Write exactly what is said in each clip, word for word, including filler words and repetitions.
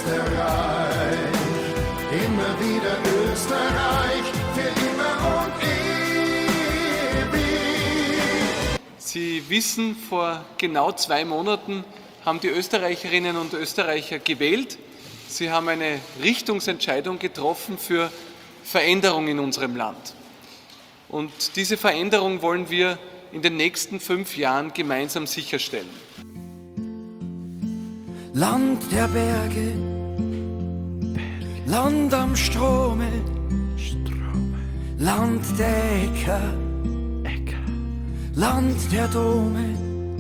Österreich, immer wieder Österreich, für immer und ewig. Sie wissen, vor genau zwei Monaten haben die Österreicherinnen und Österreicher gewählt. Sie haben eine Richtungsentscheidung getroffen für Veränderung in unserem Land. Und diese Veränderung wollen wir in den nächsten fünf Jahren gemeinsam sicherstellen. Land der Berge, Land am Strome, Land der Äcker, Land der Dome.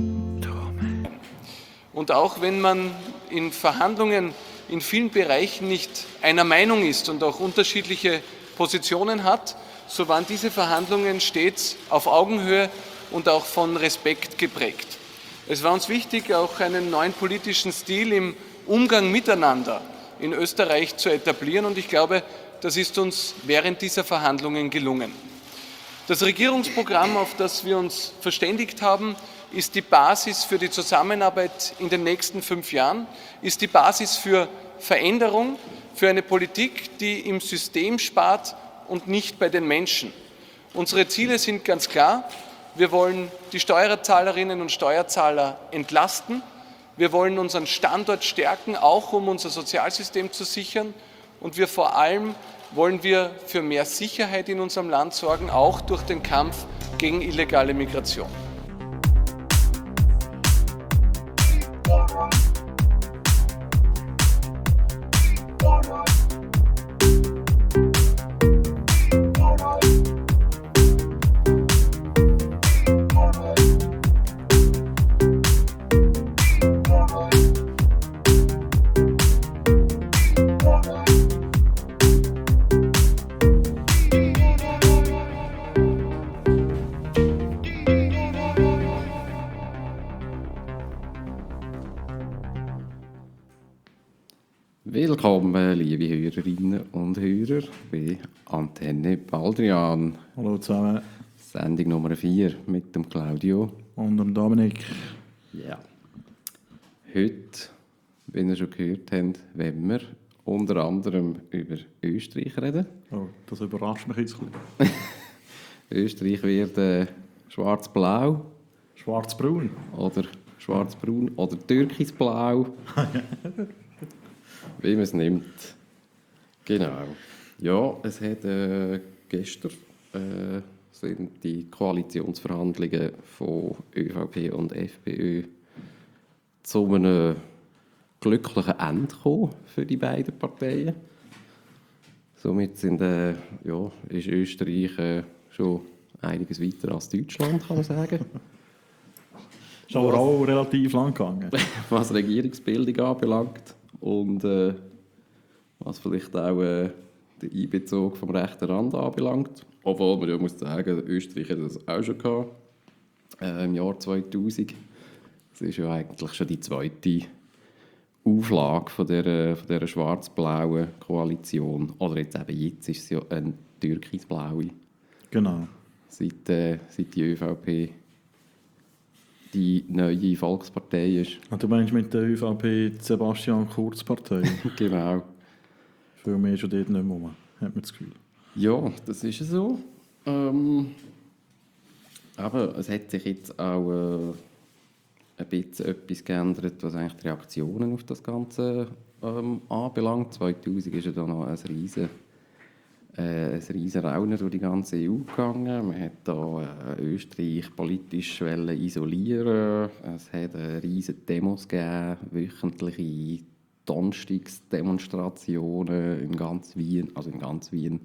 Und auch wenn man in Verhandlungen in vielen Bereichen nicht einer Meinung ist und auch unterschiedliche Positionen hat, so waren diese Verhandlungen stets auf Augenhöhe und auch von Respekt geprägt. Es war uns wichtig, auch einen neuen politischen Stil im Umgang miteinander in Österreich zu etablieren, und ich glaube, das ist uns während dieser Verhandlungen gelungen. Das Regierungsprogramm, auf das wir uns verständigt haben, ist die Basis für die Zusammenarbeit in den nächsten fünf Jahren, ist die Basis für Veränderung, für eine Politik, die im System spart und nicht bei den Menschen. Unsere Ziele sind ganz klar. Wir wollen die Steuerzahlerinnen und Steuerzahler entlasten. Wir wollen unseren Standort stärken, auch um unser Sozialsystem zu sichern. Und wir vor allem wollen wir für mehr Sicherheit in unserem Land sorgen, auch durch den Kampf gegen illegale Migration. Willkommen, liebe Hörerinnen und Hörer, bei Antenne Baldrian. Hallo zusammen. Sendung Nummer vier mit dem Claudio. Und dem Dominik. Ja. Heute, wie ihr schon gehört habt, wollen wir unter anderem über Österreich reden. Oh, das überrascht mich jetzt ein bisschen. Österreich wird äh, schwarz-blau. Schwarz-braun. Oder schwarz-braun oder türkisblau. Wie man es nimmt. Genau. Ja, es hat äh, gestern äh, sind die Koalitionsverhandlungen von ÖVP und FPÖ zu einem glücklichen Ende gekommen für die beiden Parteien. Somit sind, äh, ja, ist Österreich äh, schon einiges weiter als Deutschland, kann man sagen. Ist aber auch relativ lang gegangen. Was Regierungsbildung anbelangt. Und äh, was vielleicht auch äh, den Einbezug vom rechten Rand anbelangt. Obwohl man ja muss sagen, Österreich hat das auch schon gehabt, äh, im Jahr zweitausend. Das ist ja eigentlich schon die zweite Auflage von dieser, von dieser schwarz-blauen Koalition. Oder jetzt eben jetzt ist es ja eine türkisblaue. Genau. Seit, äh, seit die ÖVP die neue Volkspartei ist. Und du meinst mit der ÖVP die Sebastian Kurz-Partei? Genau. Für mich ist schon dort nicht mehr rum, hat man das Gefühl. Ja, das ist so. Ähm, aber es hat sich jetzt auch äh, ein bisschen etwas geändert, was eigentlich die Reaktionen auf das Ganze ähm, anbelangt. zweitausend ist ja da noch ein riesen Äh, ein riesen Raunen durch die ganze E U gegangen. Man hat da äh, Österreich politisch isolieren. Es hat äh, riesen Demos gegeben, wöchentliche Donnerstagsdemonstrationen in ganz Wien, also in ganz Wien.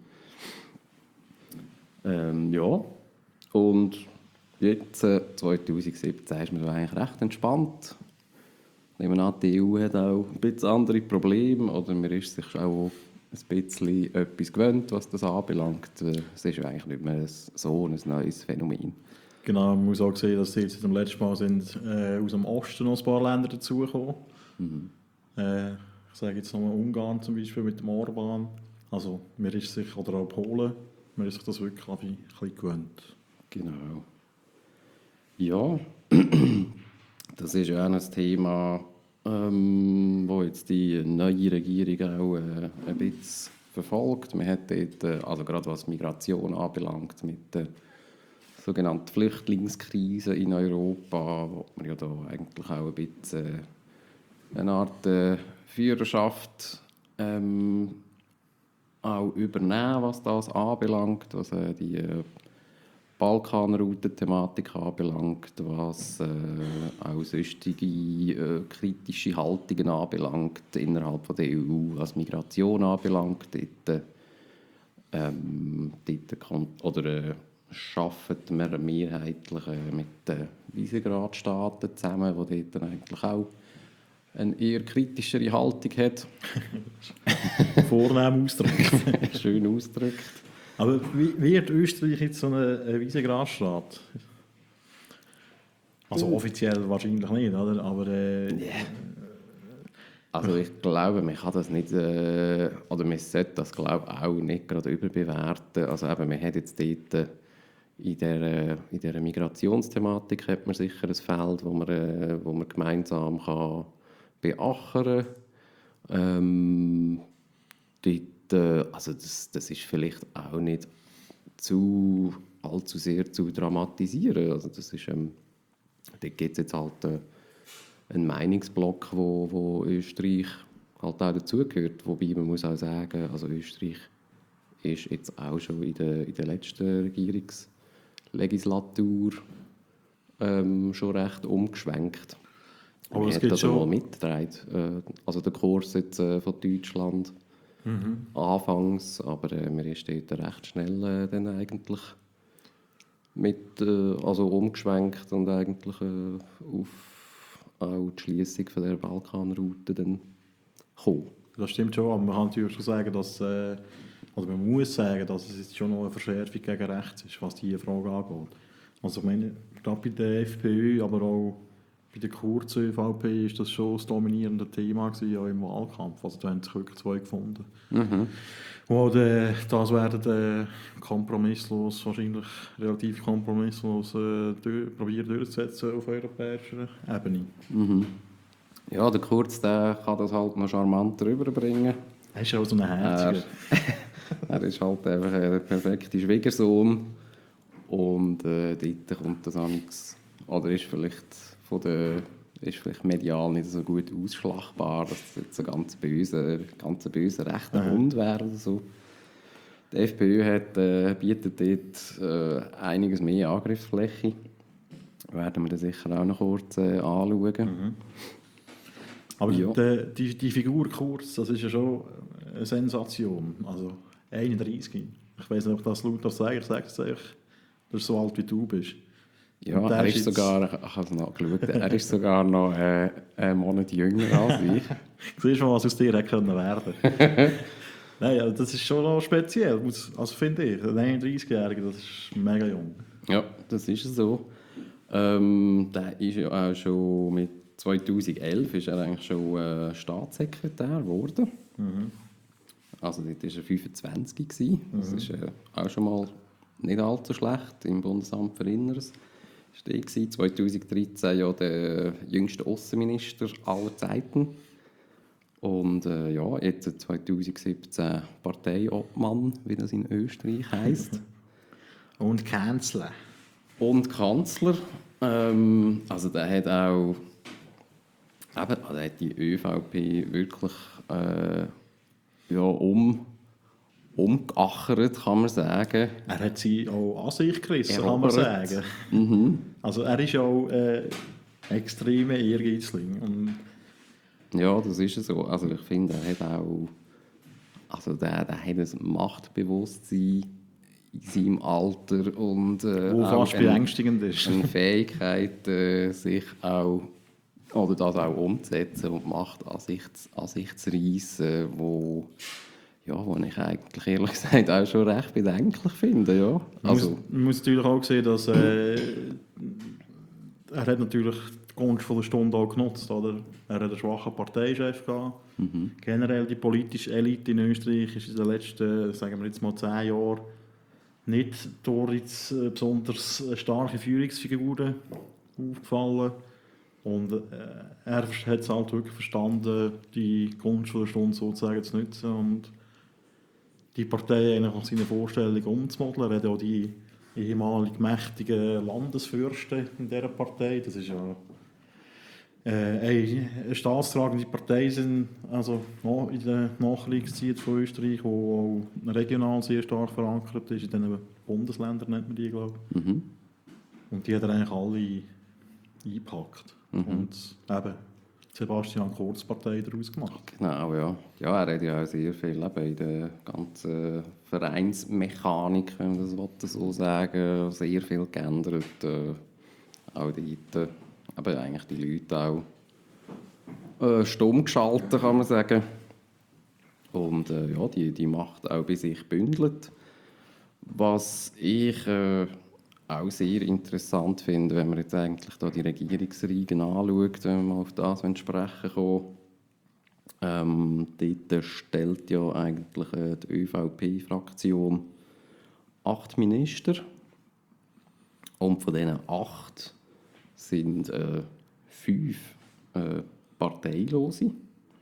Ähm, ja, und jetzt, äh, zwanzig siebzehn, ist man eigentlich recht entspannt. Nehmen wir an, die E U hat auch ein bisschen andere Probleme, oder man ist sich auch ein bisschen etwas gewöhnt, was das anbelangt. Es ist eigentlich nicht mehr so ein neues Phänomen. Genau, man muss auch sehen, dass jetzt seit dem letzten Mal sind, äh, aus dem Osten noch ein paar Länder dazugekommen. Mhm. Äh, ich sage jetzt nochmal Ungarn zum Beispiel mit dem Orban. Also mir ist sich, oder auch Polen, mir ist sich das wirklich ein bisschen, ein bisschen gewöhnt. Genau. Ja, das ist ja auch ein Thema, ähm, wo jetzt die neue Regierung auch äh, ein bisschen verfolgt. Man hat dort, äh, also gerade was Migration anbelangt, mit der sogenannten Flüchtlingskrise in Europa, wo man ja da eigentlich auch ein bisschen äh, eine Art äh, Führerschaft ähm, auch übernehmen, was das anbelangt, was äh, die äh, Balkanroute-Thematik anbelangt, was äh, auch sonstige äh, kritische Haltungen anbelangt innerhalb von der E U, was Migration anbelangt. Dort, ähm, dort kommt, oder äh, arbeitet man mehrheitlich äh, mit den Visegrad-Staaten zusammen, die dort dann eigentlich auch eine eher kritischere Haltung hat. Vornehm ausdrücken. Schön ausgedrückt. Aber wie wird Österreich jetzt so ein Visegrad-Staat? Also offiziell wahrscheinlich nicht, oder? Aber äh, Yeah. Also ich glaube, man kann das nicht, äh, oder man sollte das glaube ich auch nicht gerade überbewerten. Also eben, man hat jetzt dort äh, in dieser, in dieser Migrationsthematik hat man sicher ein Feld, wo man, äh, wo man gemeinsam kann beachern kann. Ähm, dort, äh, also das, das ist vielleicht auch nicht zu, allzu sehr zu dramatisieren. Also das ist, ähm, dort gibt es jetzt halt äh, einen Meinungsblock, wo, wo Österreich halt auch dazugehört. Wobei man muss auch sagen, also Österreich ist jetzt auch schon in der, in der letzten Regierungslegislatur ähm, schon recht umgeschwenkt. Aber Man es hat gibt das schon- mal mitgetragen. Äh, also der Kurs jetzt äh, von Deutschland anfangs, aber äh, man ist dort recht schnell äh, dann eigentlich mit, äh, also umgeschwenkt und eigentlich äh, auf auch die Schliessung von der Balkanroute dann gekommen. das stimmt schon, aber man kann natürlich schon sagen, dass, äh, also man muss sagen, dass es jetzt schon noch eine Verschärfung gegen rechts ist, was diese Frage angeht. Also ich meine, gerade bei der FPÖ, aber auch bei der Kurz-ÖVP ist das schon das dominierende Thema gewesen, auch im Wahlkampf. Also da haben sich wirklich zwei gefunden. Mhm. Und äh, das werden äh, kompromisslos, wahrscheinlich relativ kompromisslos äh, durch, probieren durchzusetzen auf europäischer Ebene. Ja, der Kurz der kann das halt noch charmant rüberbringen. Er ist ja auch so ein Herziger. Er ist halt einfach der perfekte Schwiegersohn. Und äh, dort kommt das amigs, oder ist vielleicht, von der, ist vielleicht medial nicht so gut ausschlagbar, dass das jetzt ein ganz böser, ganz böser rechter Hund wäre oder so. Die FPÖ hat, äh, bietet dort äh, einiges mehr Angriffsfläche. Werden wir dann sicher auch noch kurz äh, anschauen. Aber Ja. die, die, die Figur Kurz, das ist ja schon eine Sensation. Also einunddreißig. Ich weiß nicht, ob das laut das sage, ich sage es euch. Das ist so alt wie du bist. Ja, Und der er ist ist jetzt- sogar, ich habe es nachgeschaut, er ist sogar noch äh, einen Monat jünger als ich. Siehst du mal, was aus dir hätte können werden. Nein, ja, das ist schon noch speziell, muss- also finde ich. Ein einunddreißigjähriger, das ist mega jung. Ja, das ist so. Ähm, der ist ja auch schon mit zweitausendelf ist er eigentlich schon äh, Staatssekretär geworden. Also dort war er fünfundzwanzig gewesen. Das ist äh, auch schon mal nicht allzu schlecht im Bundesamt für Inneres. Ist der gewesen. zweitausenddreizehn ja der jüngste Außenminister aller Zeiten. Und äh, ja, jetzt zweitausendsiebzehn Parteiobmann, wie das in Österreich heisst. Und Kanzler. Und Kanzler. Ähm, also der hat auch eben, also hat die ÖVP wirklich äh, ja, um, umgeachert, kann man sagen. Er hat sie auch an sich gerissen, kann man Erobert. sagen. Also er ist auch äh, extreme Ehrgeizling. Und Ja, das ist so. Also ich finde, er hat auch, also der, der hat ein Machtbewusstsein in seinem Alter und äh, wo auch fast eine- beängstigend ist. eine Fähigkeit, äh, sich auch oder das auch umzusetzen und Macht an sich, an sich zu reissen, wo, ja, wo ich eigentlich ehrlich gesagt auch schon recht bedenklich finde. Ja. Man Also, muss, man muss natürlich auch sehen, dass äh, er hat natürlich die Gunst von der Stunde auch genutzt, oder? Er hat einen schwachen Parteichef gehabt. Generell die politische Elite in Österreich ist in den letzten, sagen wir jetzt mal zehn Jahren nicht durch jetzt äh, besonders starke Führungsfiguren aufgefallen. Und äh, er hat es halt wirklich verstanden, die Gunst der Stunde sozusagen zu nutzen und die Partei eigentlich nach seinen Vorstellungen umzumodeln. Er hat ja auch die ehemalig mächtigen Landesfürsten in dieser Partei. Das ist ja äh, eine staatstragende Partei sind, also no, in der Nachkriegszeit von Österreich, die auch regional sehr stark verankert ist. In den Bundesländern nennt man die, glaube ich. Mhm. Und die hat er eigentlich alle eingepackt. Mhm. Und eben Sebastian Kurz Partei daraus gemacht. Genau, ja. Ja, er hat ja auch sehr viel eben in der ganzen Vereinsmechanik, wenn man das will, so sagen, sehr viel geändert. Äh, auch dort, äh, eben eigentlich die Leute auch äh, stumm geschaltet, kann man sagen. Und äh, ja, die, die Macht auch bei sich bündelt. Was ich äh, auch sehr interessant finde, wenn man jetzt eigentlich da die Regierungsreihen anschaut, wenn wir mal auf das sprechen kommen. Ähm, dort stellt ja eigentlich äh, die ÖVP-Fraktion acht Minister. Und von diesen acht sind äh, fünf äh, Parteilose.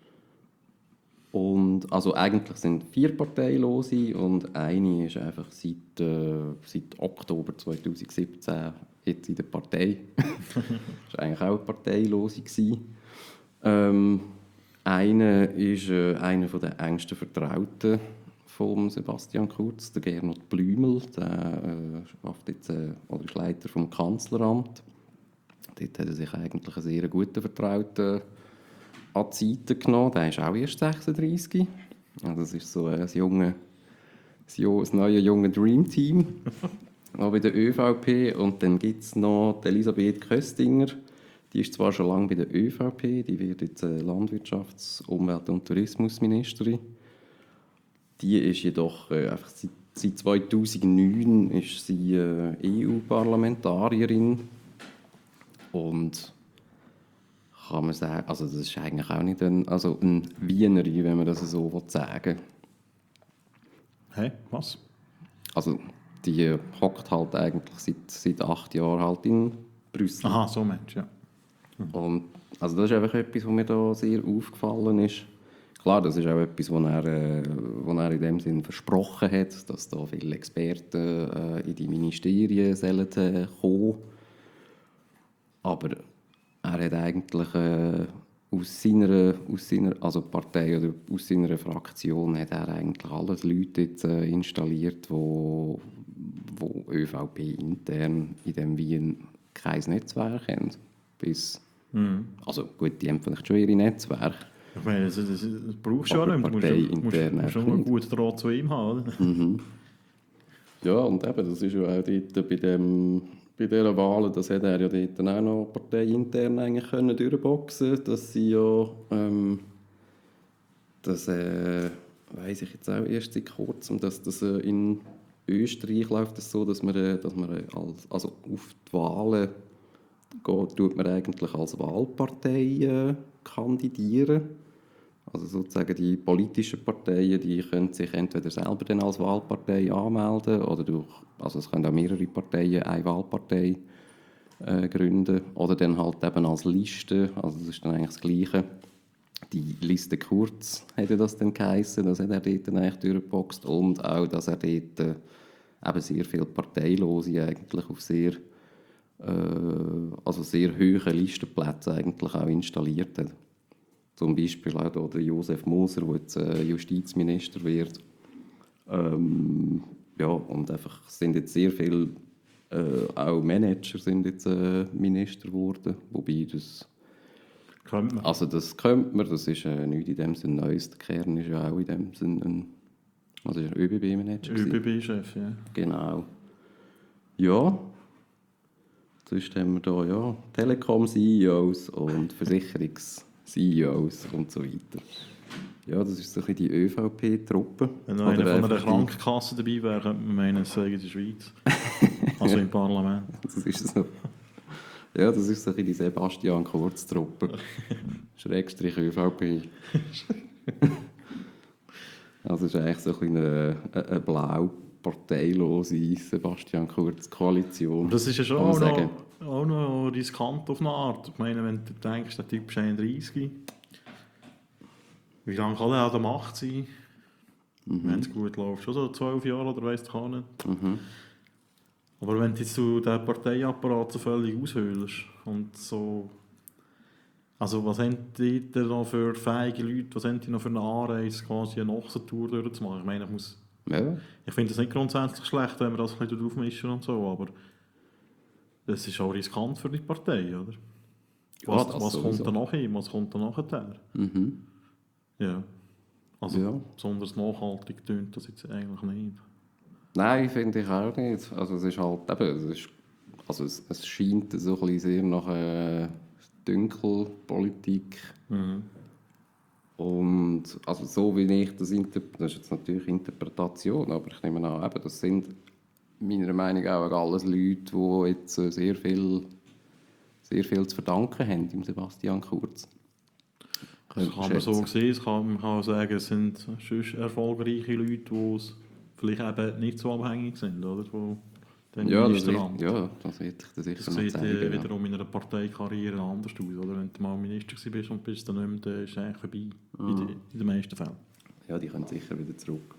Und, also eigentlich sind vier Parteilose und eine ist einfach seit, äh, seit Oktober zweitausendsiebzehn jetzt in der Partei. Das war eigentlich auch eine Parteilose. Ähm, einer ist äh, einer der engsten Vertrauten von Sebastian Kurz, der Gernot Blümel. Der äh, arbeitet jetzt, äh, oder ist Leiter vom Kanzleramt. Dort hat er sich eigentlich einen sehr guten Vertrauten an die Seite genommen. Der ist auch erst sechsunddreißig. Also das ist so ein, junge, ein neues junge Dream Team. Auch bei der ÖVP. Und dann gibt es noch die Elisabeth Köstinger. Die ist zwar schon lange bei der ÖVP, die wird jetzt Landwirtschafts-, Umwelt- und Tourismusministerin. Die ist jedoch äh, einfach seit, seit zweitausendneun ist sie äh, E U-Parlamentarierin. Und kann man sagen, also das ist eigentlich auch nicht ein, also ein Wienerin, wenn man das so sagen will. Hä? Hey, was? Also die hockt halt eigentlich seit, seit acht Jahren halt in Brüssel. Aha, so Mensch, ja. Und also das ist einfach etwas, was mir da sehr aufgefallen ist. Klar, das ist auch etwas, was er, äh, was er in dem Sinn versprochen hat, dass da viele Experten äh, in die Ministerien sollen, äh, kommen. Aber er hat eigentlich äh, aus seiner, aus seiner also Partei oder aus seiner Fraktion hat er eigentlich alles Leute jetzt, äh, installiert, wo, wo ÖVP intern in dem Wien kein Netzwerk haben. Bis, mhm. Also gut, die haben vielleicht schon ihre Netzwerke. Ich meine, das, das, das brauchst du ja nicht. Du musst, du musst, musst schon einen guten Draht zu ihm haben. Oder? Mhm. Ja, und eben, das ist ja auch dort bei dem Bei dieser Wahl, das hätte er ja dort auch noch parteiintern eigentlich können durchboxen, dass sie ja, ähm, das äh, weiss ich jetzt auch erst seit kurzem, dass das äh, in Österreich läuft es so, dass man, äh, dass man äh, als, also auf die Wahlen geht, tut man eigentlich als Wahlpartei äh, kandidieren. Also sozusagen die politischen Parteien, die können sich entweder selber dann als Wahlpartei anmelden oder durch, also es können auch mehrere Parteien eine Wahlpartei äh, gründen oder dann halt eben als Liste, also das ist dann eigentlich das Gleiche. Die Liste Kurz hätte das dann geheissen, das hat er dort dann eigentlich durchgeboxt und auch, dass er dort äh, eben sehr viele Parteilose eigentlich auf sehr, äh, also sehr hohen Listenplätzen eigentlich auch installiert hat. Zum Beispiel auch hier der Josef Moser, der jetzt äh, Justizminister wird. Ähm, ja, und einfach sind jetzt sehr viele, äh, auch Manager sind jetzt äh, Minister geworden. Wobei das... Könnte man. Also das könnte man, das ist äh, nicht in dem Sinne Neues. Der Kern ist ja auch in dem Sinne ein... Also ist ein ÖBB-Manager. ÖBB-Chef, ja. Genau. Ja. Sonst haben wir hier ja Telekom-C E Os und Versicherungs- C E Os und so weiter. Ja, das ist so ein bisschen die ÖVP-Truppe. Wenn noch einer von einer die... Krankenkasse dabei wäre, könnte man meinen, es sei in der Schweiz. Also im Parlament. Das ist so. Ja, das ist so ein bisschen die Sebastian Kurz-Truppe. Schrägstrich ÖVP. Also es ist eigentlich so ein eine, eine blau parteilose Sebastian Kurz-Koalition. Das ist ja schon auch noch auch noch riskant auf eine Art. Ich meine, wenn du denkst, der Typ ist einunddreißig, wie lange kann er an der Macht sein? Mhm. Wenn es gut läuft, schon so zwölf Jahre oder weiss ich auch nicht. Mhm. Aber wenn du jetzt so den Parteiapparat so völlig aushöhlst und so... Also was haben die denn noch für fähige Leute, was haben die noch für eine Anreise, quasi eine Ochsentour durchzumachen? Ich meine, ich muss... Ja. Ich finde das nicht grundsätzlich schlecht, wenn wir das ein bisschen aufmischen und so, aber das ist auch riskant für die Partei, oder? Was, Ja, das was kommt sowieso. da noch hin? Was kommt da nachher? Mhm. Ja. Also Ja. besonders nachhaltig tönt das jetzt eigentlich nicht. Nein, finde ich auch nicht. Also es ist halt eben, es, ist, also es, es scheint so ein bisschen sehr nach äh, Dünkelpolitik. Mhm. Und also so wie ich das interpretiere, das ist jetzt natürlich Interpretation, aber ich nehme an, eben, das sind meiner Meinung nach auch alles Leute, die jetzt äh, sehr viel, sehr viel zu verdanken haben dem Sebastian Kurz. Das kann man so sehen, es kann, man kann auch sagen, es sind sonst erfolgreiche Leute, die es vielleicht eben nicht so abhängig sind, oder? Von dem Ja, das wird, Ministeramt. ja, das wird sich das sicher Das noch sieht zeigen. äh, ja. wiederum in einer Parteikarriere anders aus, oder? Wenn du mal Minister bist und bist dann nicht mehr, dann ist es eigentlich vorbei, in, den, in den meisten Fällen. Ja, die können sicher wieder zurück.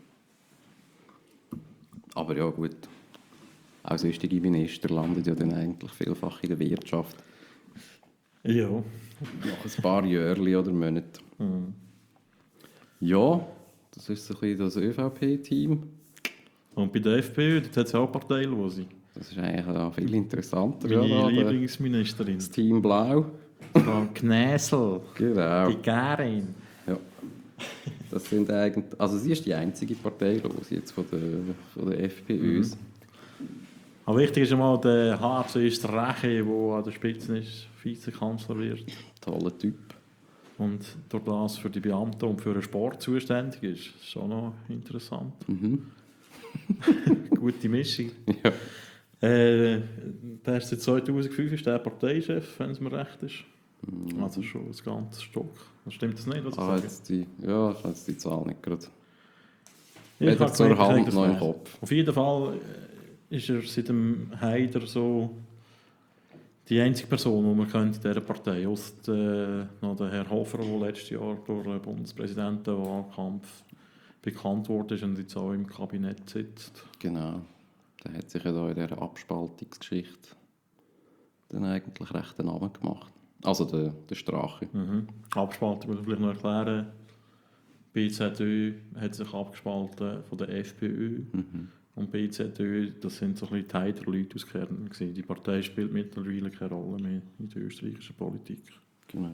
Aber ja, gut. Auch sonstige Minister landen ja dann eigentlich vielfach in der Wirtschaft. Ja. Nach ein paar Jahren oder Monaten. Mhm. Ja, das ist so ein bisschen das ÖVP-Team. Und bei der FPÖ, dort hat es auch Parteilose. Das ist eigentlich auch viel interessanter. Meine Ja, da, der- Lieblingsministerin. das Team Blau. Frau Knäsel. Genau. Die Gärin. Ja. Das sind eigentlich, also sie ist die einzige Parteilose jetzt von der, von der FPÖ. Mhm. Aber wichtig ist einmal, der H C ist der Reche, der an der Spitze ist, Vizekanzler wird. Toller Typ. Und durch das für die Beamten und für den Sport zuständig ist. Das ist schon noch interessant. Mhm. Gute Mischung. Ja. Äh, der ist seit zweitausendfünf ist der Parteichef, wenn es mir recht ist. Also schon ein ganzes Stock. Das stimmt das nicht, was ich Ah, sage? jetzt die, ja, ich habe jetzt die Zahl nicht gerade. Ich Weder habe zur gemeint, ich Hand hätte das noch im recht. Kopf. Auf jeden Fall äh, ist er seit dem Haider so die einzige Person, die man könnte in dieser Partei, ausser äh, noch der Herr Hofer, der letztes Jahr durch den Bundespräsidentenwahlkampf bekannt wurde und jetzt auch im Kabinett sitzt. Genau. Der hat sich ja da in dieser Abspaltungsgeschichte dann eigentlich recht einen Namen gemacht. Also der, der Strache. Mhm. Abspaltung muss man vielleicht noch erklären. B Z Ö hat sich abgespalten von der FPÖ. Mhm. Und B Z Ö, das sind so ein bisschen die Haider-Leute aus Kärnten gewesen. Die Partei spielt mittlerweile keine Rolle mehr in der österreichischen Politik. Genau.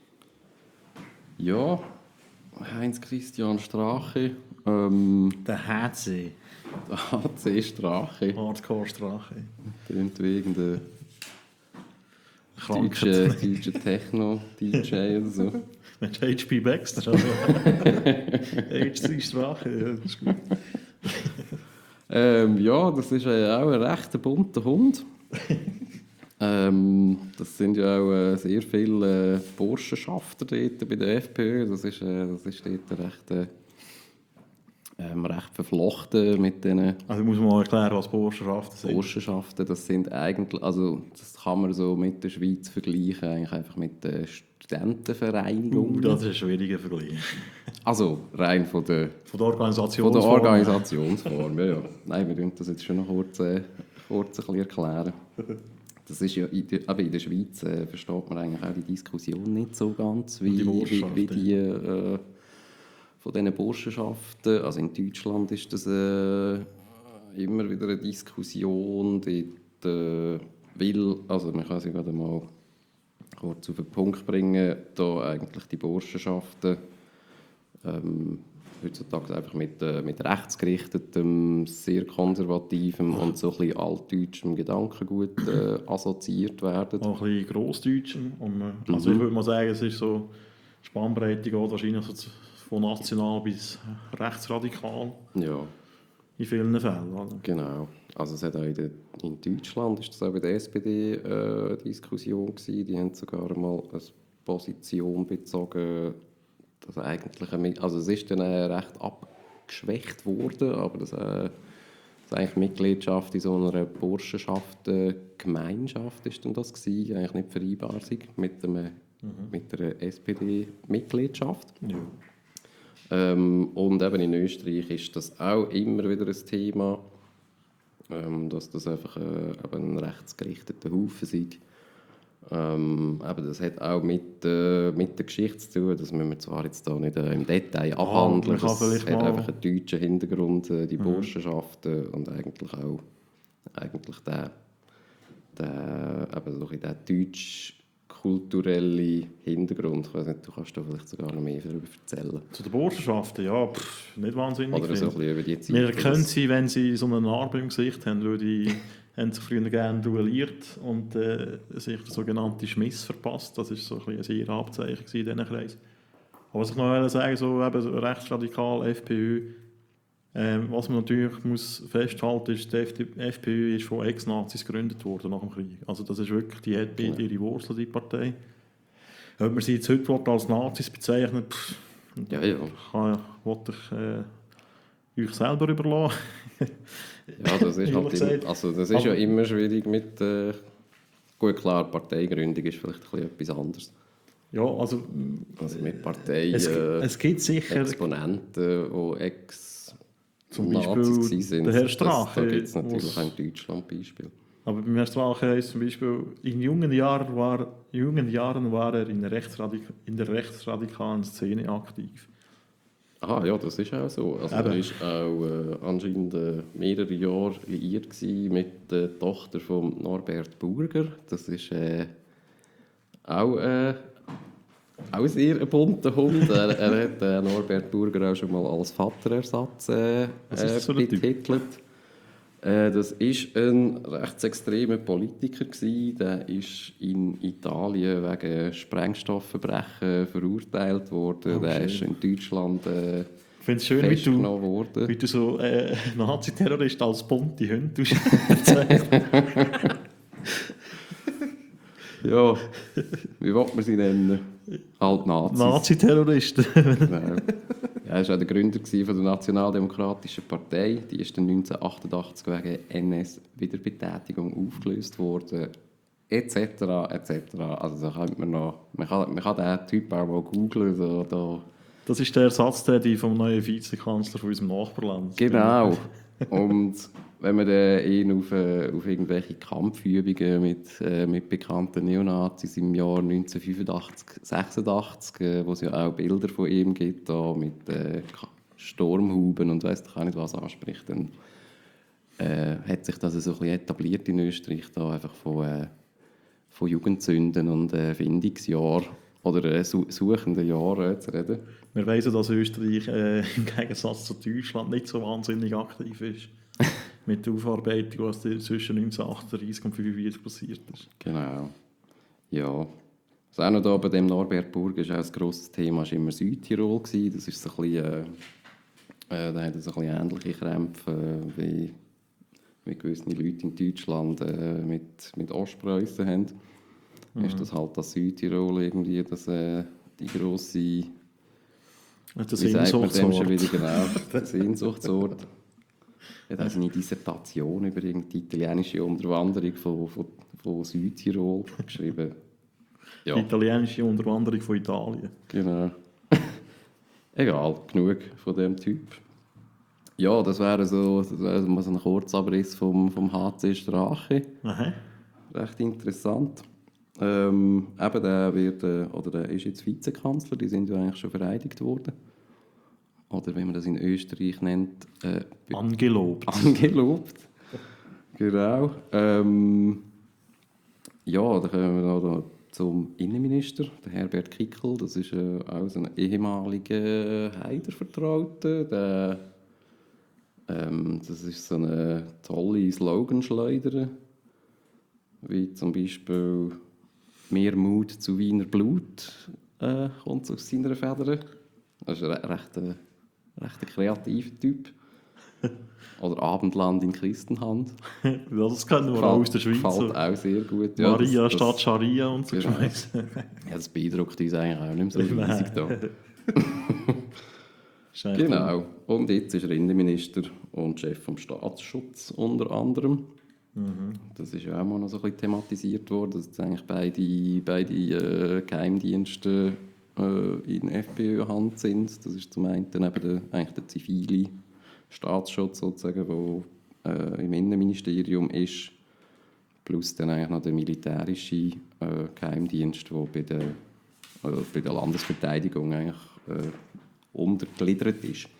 Ja, Heinz-Christian Strache. Ähm, Der H C. der H C Strache. Hardcore-Strache. Klingt wie irgendein Krankheit. deutscher deutsche Techno-D J oder so. Mensch, H P Baxter. Also. H C Strache, ja, das ist gut. Ähm, ja, das ist äh, auch ein recht bunter Hund. ähm, das sind ja auch äh, sehr viele äh, Burschenschafter dort bei der FPÖ. Das ist, äh, das ist dort recht, äh, ähm, recht verflochten mit diesen Also muss man mal erklären, was Burschenschaften sind. Burschenschaften. Das sind eigentlich, also das kann man so mit der Schweiz vergleichen, eigentlich einfach mit den Studentenvereinigungen. Uh, das ist ein schwieriger Vergleich. Also rein von der Von der Von Organisationsform. der Organisationsform, ja, ja. Nein, wir müssen das jetzt schon noch kurz, äh, kurz ein bisschen erklären. Das ist ja in der, aber in der Schweiz äh, versteht man eigentlich auch die Diskussion nicht so ganz, wie Die die, wie, Burschenschaft, wie die äh, von diesen Burschenschaften. Also in Deutschland ist das äh, immer wieder eine Diskussion, dort äh, will, also man kann sie gerade mal kurz auf den Punkt bringen, da eigentlich die Burschenschaften ähm, heutzutage einfach mit, äh, mit rechtsgerichtetem, sehr konservativem und so ein bisschen altdeutschem Gedankengut äh, assoziiert werden. Auch ein bisschen Grossdeutschen. Und man, also ich würde mal sagen, es ist so Spannbreite geht wahrscheinlich so zu- von national bis rechtsradikal Ja, in vielen Fällen. Oder? genau. Also es hat auch in, der, in Deutschland ist das auch bei der S P D äh, eine Diskussion gewesen. Die haben sogar mal eine Position bezogen, dass eigentlich eine, also es ist dann äh, recht abgeschwächt worden, aber dass äh, dass eigentlich Mitgliedschaft in so einer Burschenschaft, äh, Gemeinschaft ist denn das gewesen, eigentlich nicht vereinbar sei mit, einem, mhm. mit einer S P D-Mitgliedschaft. Ja. Ähm, und eben in Österreich ist das auch immer wieder ein Thema, ähm, dass das einfach äh, eben ein rechtsgerichteter Haufen sei. Ähm, eben das hat auch mit, äh, mit der Geschichte zu tun, das müssen wir zwar jetzt da nicht äh, im Detail abhandeln, man kann es vielleicht hat mal- einfach einen deutschen Hintergrund, äh, die Burschenschaften und eigentlich auch eigentlich der, der, eben so ein bisschen der deutsch-kulturelle Hintergrund. Ich weiss nicht, du kannst da vielleicht sogar noch mehr darüber erzählen. Zu den Burschenschaften, ja, pff, nicht wahnsinnig Oder so ein viel. bisschen über die Zeit. Wir wo erkennen das- sie, wenn sie so eine Narbe im Gesicht haben, weil die haben sich früher gerne duelliert und äh, sich der sogenannte Schmiss verpasst. Das war so ein, bisschen ein sehr Abzeichen in diesen Kreis. Aber was ich noch will sagen, so eben so rechtsradikal, F P Ö, ähm, was man natürlich muss festhalten ist, die F P Ö ist von Ex-Nazis gegründet worden nach dem Krieg. Also das ist wirklich, die hat beide ihre Wurzeln, die Partei. Ob man sie jetzt heute als Nazis bezeichnet, pff, Ja, ja. kann, wollte ich äh, euch selber überlassen. Ja, das ist, halt Ehrlich im, gesagt. also das ist ja immer schwierig mit... Äh, gut, klar, Parteigründung ist vielleicht ein bisschen etwas anderes. Ja, also Also mit Parteien, es, äh, es gibt sicher Exponenten, die ex zum Nazis Beispiel gewesen sind. der Herr Das- Strache, Da gibt es natürlich wo's- auch in Deutschland Beispiele. aber beim Herrn Strache ist zum Beispiel, in jungen Jahren war, in jungen Jahren war er in der, Rechtsradik in der rechtsradikalen Szene aktiv. Aha, ja, das ist auch so. Also Eben. er war auch äh, anscheinend äh, mehrere Jahre liiert gewesen mit der Tochter von Norbert Burger. Das ist äh, auch, äh, auch sehr ein bunter Hund. er, er hat äh, Norbert Burger auch schon mal als Vaterersatz äh, Was ist das für äh, ein Typ? betitelt. Äh, das war ein rechtsextremer Politiker gewesen. Der ist in Italien wegen Sprengstoffverbrechen verurteilt worden. Oh, der schön. ist in Deutschland äh, Ich finde es schön, wie du, festgenommen worden. wie du so äh, Nazi-Terrorist als bunte Hunde bezeichnen. Ja, wie will man sie nennen? Halt Nazis. Nazi-Terroristen. Genau. Ja, er war auch der Gründer von der Nationaldemokratischen Partei. Die ist dann neunzehnhundertachtundachtzig wegen N S-Wiederbetätigung aufgelöst worden. Etc. etc. Also da könnte man noch... Man kann, man kann den Typ auch mal googlen. So, da. Das ist der Ersatztäter vom neuen Vizekanzler von unserem Nachbarland. Genau. Und wenn man dann ihn auf, äh, auf irgendwelche Kampfübungen mit, äh, mit bekannten Neonazis im Jahr neunzehnhundertfünfundachtzig, sechsundachtzig, äh, wo es ja auch Bilder von ihm gibt, da mit äh, Sturmhuben und weiss ich auch nicht was anspricht, dann äh, hat sich das so ein bisschen etabliert in Österreich, da einfach von, äh, von Jugendsünden und äh, Findungsjahren oder äh, su suchenden Jahren äh, zu reden. Wir wissen, dass Österreich äh, im Gegensatz zu Deutschland nicht so wahnsinnig aktiv ist. Mit der Aufarbeitung, was zwischen neunzehnhundertachtunddreißig und neunzehnhundertfünfundvierzig passiert ist. Genau. Ja. Was auch noch da bei dem Norbert Burger ist auch ein grosses Thema, war immer Südtirol gewesen. Das ist so ein bisschen, äh, äh, da hat er so ein bisschen ähnliche Krämpfe äh, wie, wie gewisse Leute in Deutschland äh, mit, mit Ostpreußen haben. Mhm. Ist das halt das Südtirol irgendwie, das, äh, die grosse... Das Wie sagt man dem schon Sehnsuchtsort. wieder genau? Der Sehnsuchtsort. Er hat also eine Dissertation über die italienische Unterwanderung von, von, von Südtirol geschrieben. Ja, Die italienische Unterwanderung von Italien. genau. Egal, genug von dem Typ. Ja, das wäre so, das wäre mal so ein Kurzabriss vom, vom H C Strache. Aha. Recht interessant. Ähm, eben, der, wird, äh, oder der ist jetzt Vizekanzler, die sind ja eigentlich schon vereidigt worden. Oder wie man das in Österreich nennt, äh, Angelobt. angelobt. Genau. Ähm, ja, dann kommen wir noch zum Innenminister, der Herbert Kickl. Das ist äh, auch so ein ehemaliger Haider-Vertrauter. Der, ähm, das ist so eine tolle Sloganschleuder, wie zum Beispiel «Mehr Mut zu Wiener Blut» äh, kommt aus seiner Feder. Das ist ein recht, äh, recht ein kreativer Typ. Oder «Abendland in Christenhand». Ja, das kennen wir auch aus der Schweiz. Gefällt auch sehr gut. Ja, Maria das, statt das, Scharia und so Genau. Scheiße. ja, das beeindruckt uns eigentlich auch nicht mehr so riesig da. Ist eigentlich Genau. Und jetzt ist er Innenminister und Chef vom Staatsschutz unter anderem. Mhm. Das ist ja auch mal noch so ein bisschen thematisiert worden, dass jetzt eigentlich beide, beide äh, Geheimdienste äh, in F P Ö-Hand sind. Das ist zum einen eben der, eigentlich der zivile Staatsschutz, sozusagen, der äh, im Innenministerium ist, plus dann eigentlich noch der militärische äh, Geheimdienst, der bei der, äh, bei der Landesverteidigung eigentlich äh, untergliedert ist.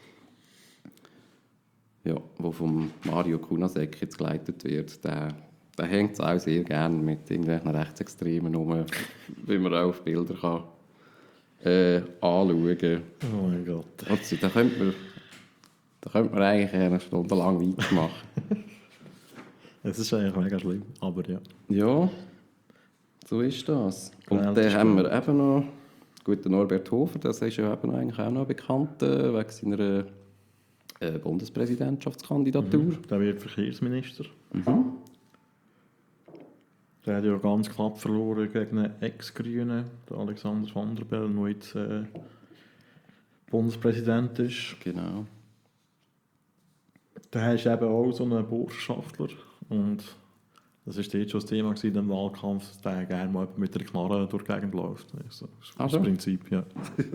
Ja, wo von Mario Kunasek jetzt geleitet wird, der, der hängt es auch sehr gerne mit irgendwelchen Rechtsextremen um, wie man auch auf Bilder kann, äh, anschauen kann. Oh mein Gott. Also, da könnte man, da könnte man eigentlich eine Stunde lang weitermachen. Es ist eigentlich mega schlimm, aber ja. Ja, so ist das. Und Ja, dann das haben wir eben noch, gut, den Norbert Hofer, das ist ja eben eigentlich auch noch bekannt, äh, wegen seiner äh, Bundespräsidentschaftskandidatur. Mhm. Der wird Verkehrsminister. Mhm. Der hat ja ganz knapp verloren gegen einen Ex-Grünen, den Alexander Van der Bellen, der jetzt äh, Bundespräsident ist. Genau. Der ist eben auch so ein Burschenschaftler. Und das war dort schon das Thema in dem Wahlkampf, dass der gerne mal mit der Knarre durch die Gegend läuft. Also, das ist das Also. Prinzip, ja.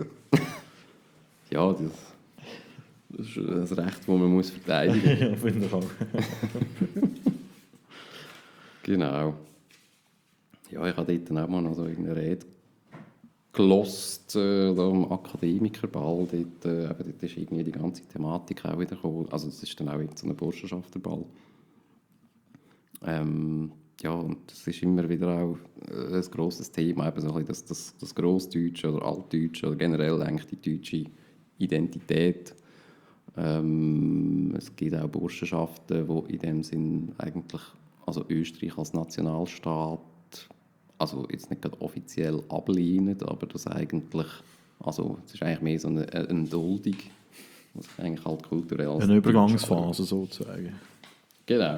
Ja, das, das ist ein Recht, das man muss verteidigen muss. Ja, finde ich auch. Genau. Ja, ich habe dort dann auch mal noch so eine Rede gelost, äh, da am Akademikerball. Dort, äh, eben, dort ist irgendwie die ganze Thematik auch wieder gekommen. Also es ist dann auch so ein Burschenschafterball. Ähm, ja, und das ist immer wieder auch äh, ein grosses Thema, eben so ein bisschen das, das, das Grossdeutsche oder Altdeutsche oder generell eigentlich die deutsche Identität. Ähm, es gibt auch Burschenschaften, die in dem Sinn eigentlich, also Österreich als Nationalstaat, also jetzt nicht gerade offiziell ablehnen, aber das eigentlich, also es ist eigentlich mehr so eine, eine Duldung, was eigentlich halt kulturell als Eine Übergangsphase sozusagen. Genau.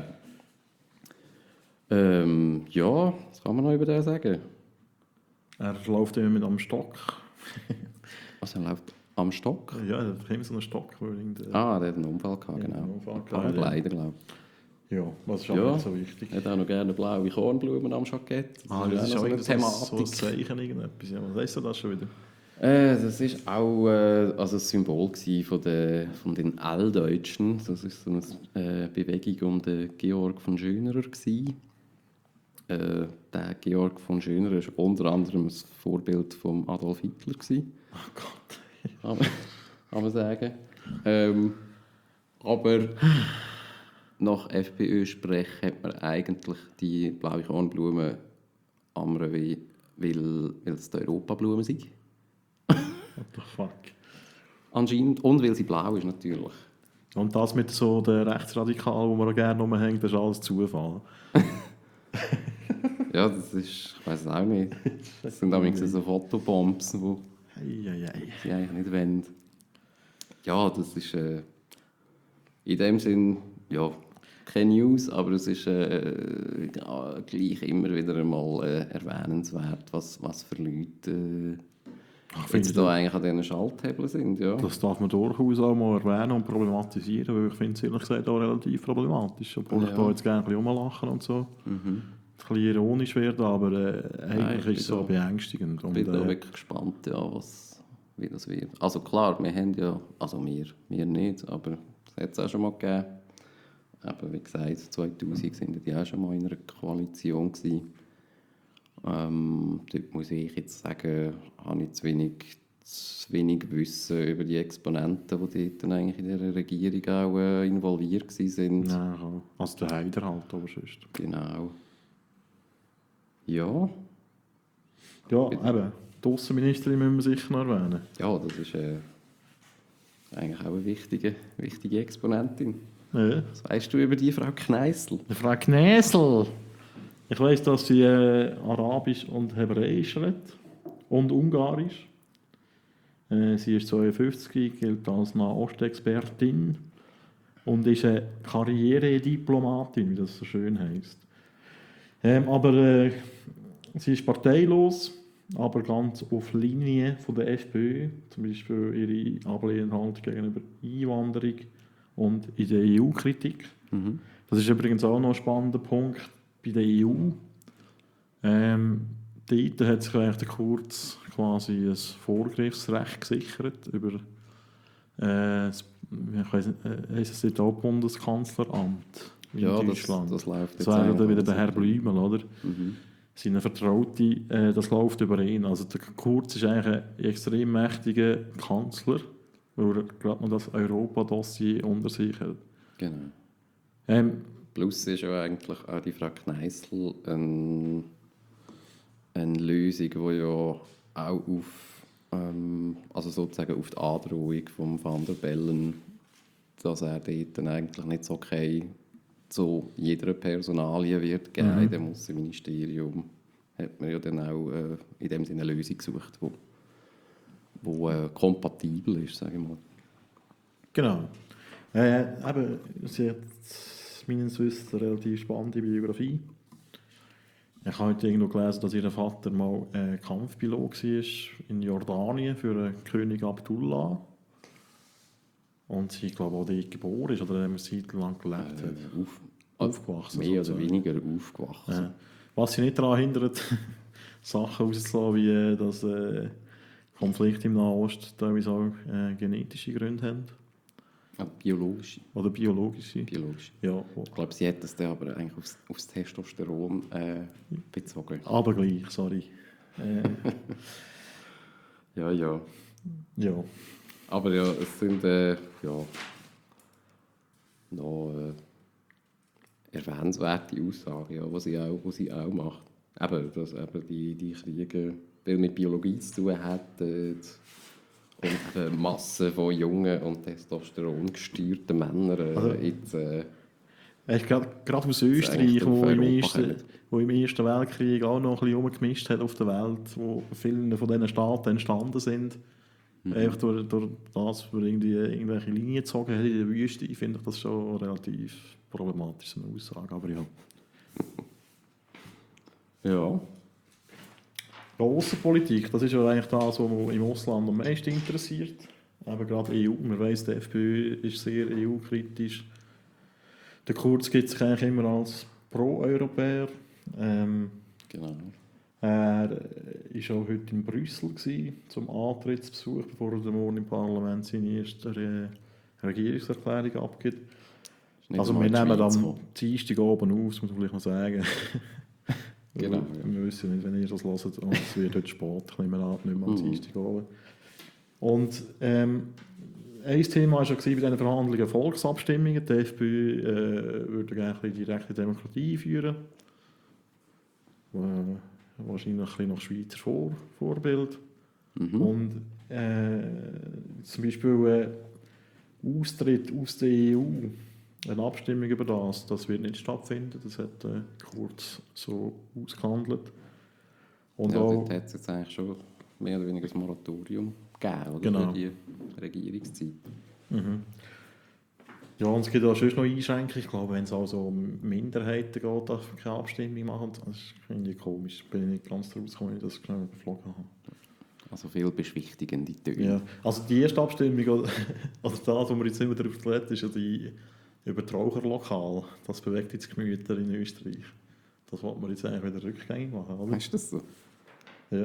Ähm, ja, was kann man noch über den sagen? Er läuft immer mit am Stock. Also er läuft am Stock? Ja, er hat immer so einen Stock. Wo irgendein- Ah, der hat einen Unfall gehabt, Ja, genau. einen Unfall gehabt, Paraglider, glaube Ja, was ist ich. aber Ja, nicht so wichtig. er hat auch noch gerne blaue Kornblumen am Jackett. Ah, das ist auch auch noch so eine irgend so, Thematik. so ein Zeichen, irgendetwas. Ja, was heisst das schon wieder? Äh, das ist auch äh, also ein Symbol von, der, von den Alldeutschen. Das war so eine äh, Bewegung um den Georg von Schönerer. Äh, der Georg von Schönerer war unter anderem das Vorbild von Adolf Hitler. Oh Gott. Kann man, kann man sagen. Ähm, aber nach F P Ö-Sprech hat man eigentlich die blaue Kornblume amre, weil, weil es die Europablume sind. What the fuck? Anscheinend. Und weil sie blau ist, natürlich. Und das mit so den Rechtsradikalen, wo man auch gerne rumhängt, das ist alles Zufall. Ja, das ist, ich weiß es auch nicht. Das sind nämlich so Fotobombs, die Ei, ei, ei. sie eigentlich nicht wollen. Ja, das ist äh, in dem Sinn, ja, keine News, aber es ist äh, ja, gleich immer wieder einmal äh, erwähnenswert, was, was für Leute äh, Ach, jetzt finde da ich, eigentlich an diesen Schalthebeln sind. Ja. das darf man durchaus auch mal erwähnen und problematisieren, weil ich finde es ehrlich gesagt auch relativ problematisch. Obwohl Ja. ich da jetzt gerne ein bisschen rumlachen und so. Mhm. Ein bisschen ironisch werden, aber äh, eigentlich ich ist es bin so da- beängstigend. Ich Und, bin da äh, wirklich gespannt, ja, was, wie das wird. Also klar, wir haben ja, also wir, wir nicht, aber es hat es auch schon mal gegeben. Eben, wie gesagt, zweitausend sind die auch schon mal in einer Koalition gewesen. Ähm, dort muss ich jetzt sagen, habe ich zu wenig, zu wenig Wissen über die Exponenten, die dort dann eigentlich in dieser Regierung auch äh, involviert waren. ja, also der Heider halt, aber sonst. Genau. Ja, Ja, eben. Die Außenministerin müssen wir sicher noch erwähnen. ja, das ist äh, eigentlich auch eine wichtige, wichtige Exponentin. Ja. Was weißt du über die Frau Kneißl? Die Frau Knäsel. Ich weiss, dass sie äh, Arabisch und Hebräisch redet. Und Ungarisch. Äh, sie ist zweiundfünfzig, gilt als Nahostexpertin. Und ist eine Karrierediplomatin, wie das so schön heisst. Ähm, aber äh, sie ist parteilos, aber ganz auf Linie von der F P Ö. Zum Beispiel ihre ablehnende Haltung gegenüber Einwanderung und in der E U-Kritik. Mhm. Das ist übrigens auch noch ein spannender Punkt bei der E U. Ähm, dort hat sich eigentlich der Kurz quasi ein Vorgriffsrecht gesichert über äh, das, ich weiss nicht, äh, heisst es dort auch Bundeskanzleramt in Ja, das, Deutschland. das läuft Das jetzt wäre eigentlich dann wieder alles der Herr über- Blümel, oder? Mhm. Seine Vertraute, äh, das läuft über ihn. Also der Kurz ist eigentlich ein extrem mächtiger Kanzler, weil er gerade noch das Europa-Dossier unter sich hat. Genau. Ähm, Plus ist ja eigentlich auch die Frau Kneißl ein, eine Lösung, die ja auch auf, ähm, also sozusagen auf die Androhung von Van der Bellen, dass er dort dann eigentlich nicht so okay zu jeder Personalie wird geben Mhm. in dem Außenministerium, hat man ja dann auch äh, in dem Sinne eine Lösung gesucht, die wo, wo, äh, kompatibel ist, sage ich mal. Genau. Äh, eben, sie hat meines Wissens eine relativ spannende Biografie. Ich habe heute irgendwo gelesen, dass ihr Vater mal äh, Kampfpilot war in Jordanien für den König Abdullah. Und sie, glaube ich, auch dort geboren ist oder eine Zeit lang gelebt hat. Äh, auf, Aufgewachsen, Mehr oder sozusagen. weniger aufgewachsen. Ja. Was sie nicht daran hindert, Sachen rauszulassen, wie äh, dass äh, Konflikte im Nahen Osten teilweise auch äh, genetische Gründe haben. Ah, biologische. Oder biologische. biologische. Ja, Ich glaube, sie hat das dann aber eigentlich aufs, aufs Testosteron äh, bezogen. aber gleich, sorry. Äh, Ja, ja. ja. Aber ja, es sind äh, ja, noch äh, erwähnenswerte Aussagen, ja, die sie auch, die sie auch macht. Eben, dass eben die, die Kriege viel mit Biologie zu tun hätten und eben Massen von jungen und Testosteron gesteuerten Männern äh, Also- jetzt... Äh, Echt, gerade, gerade aus eigentlich Österreich, auf wo im, Europa ersten, kommen. wo im Ersten Weltkrieg auch noch ein bisschen rumgemischt hat auf der Welt, wo viele von diesen Staaten entstanden sind. Mhm. Einfach durch, durch das, wo irgendwie irgendwelche Linien gezogen hat in der Wüste, finde ich das schon relativ problematisch, so eine Aussage. Aber ja. ja. Ja, Außenpolitik, das ist ja eigentlich das, was mich im Ausland am meisten interessiert. Aber gerade E U, man weiss, die FPÖ ist sehr E U-kritisch. Der Kurz gibt sich eigentlich immer als Pro-Europäer. Ähm, Genau. er war auch heute in Brüssel gewesen, zum Antrittsbesuch, bevor er morgen im Parlament seine erste Re Regierungserklärung abgibt. Ist nicht Also mal wir in die nehmen Schweiz am gekommen. Dienstag oben auf, das muss man vielleicht noch sagen. Genau, Weil Wir wissen nicht, wenn ihr das hört, und es wird heute spät, ich nehme an, nicht mehr am Mhm. Dienstag oben. Und ähm, ein Thema war schon bei diesen Verhandlungen Volksabstimmungen. Die FPÖ äh, würde gerne eine direkte Demokratie einführen. Äh, wahrscheinlich ein bisschen nach Schweizer Vor Vorbild. Mhm. Und äh, zum Beispiel äh, Austritt aus der E U, eine Abstimmung über das, das wird nicht stattfinden. Das hat äh, Kurz so ausgehandelt. Und ja, auch, dort hat es jetzt eigentlich schon mehr oder weniger ein Moratorium gegeben, oder? Genau. Für die Regierungszeit. Mhm. Ja, und es gibt auch sonst noch Einschränkungen. Ich glaube, wenn es also um Minderheiten geht, darf man keine Abstimmung machen. Das finde ich komisch. Bin ich nicht ganz daraus gekommen, dass ich das schnell überflogen habe. Also viel beschwichtigende Töne. Ja. Also die erste Abstimmung, oder- also das, wo wir jetzt immer darauf reden, ist ja die über die Raucherlokal. Das bewegt jetzt Gemüter in Österreich. Das wollte man jetzt eigentlich wieder rückgängig machen, oder? Weißt du das so? Ja.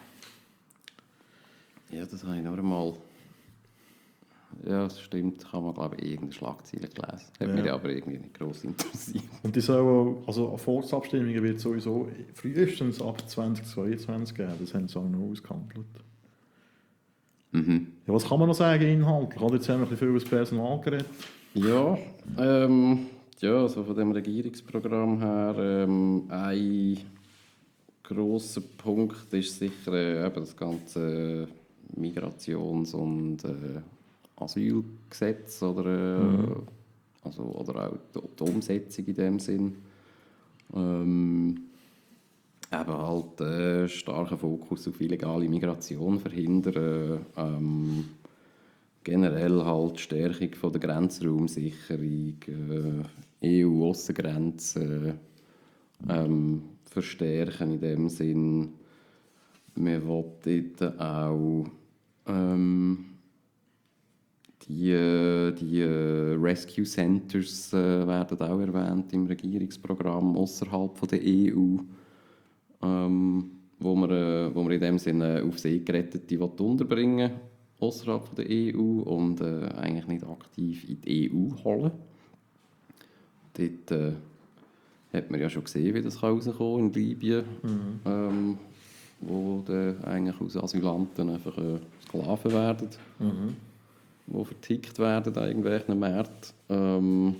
Ja, das habe ich noch einmal. Ja, das stimmt. Kann man, glaube ich, irgendeine Schlagzeile gelesen. Hat Ja. mich aber irgendwie nicht gross interessiert. Und die sollen auch, also Volksabstimmungen wird sowieso frühestens ab zwanzig zweiundzwanzig geben. Das haben sie auch noch ausgehandelt. Mhm. Ja, was kann man noch sagen inhaltlich? Oder? Jetzt haben wir ein bisschen viel über das Personal geredet. Ja, ähm, ja, also von dem Regierungsprogramm her, ähm, ein grosser Punkt ist sicher äh, eben das ganze Migrations- und äh, Asylgesetz oder, äh, Mhm. also, oder auch die, die Umsetzung in dem Sinn. Ähm, eben halt äh, starker Fokus auf illegale Migration verhindern. Ähm, generell halt die Stärkung von der Grenzraumsicherung, äh, E U-Aussengrenzen ähm, verstärken in dem Sinn. Wir wollen dort auch ähm, Die, äh, die äh, Rescue Centers äh, werden auch erwähnt im Regierungsprogramm außerhalb der E U, ähm, wo man, äh, wo man in dem Sinne auf See Gerettete unterbringen will, außerhalb der E U und äh, eigentlich nicht aktiv in die E U holen. Dort äh, hat man ja schon gesehen, wie das rauskommen in Libyen, mhm. ähm, wo dann eigentlich aus Asylanten einfach äh, Sklaven werden, mhm. die vertickt werden an irgendwelchen Märkten. Ähm,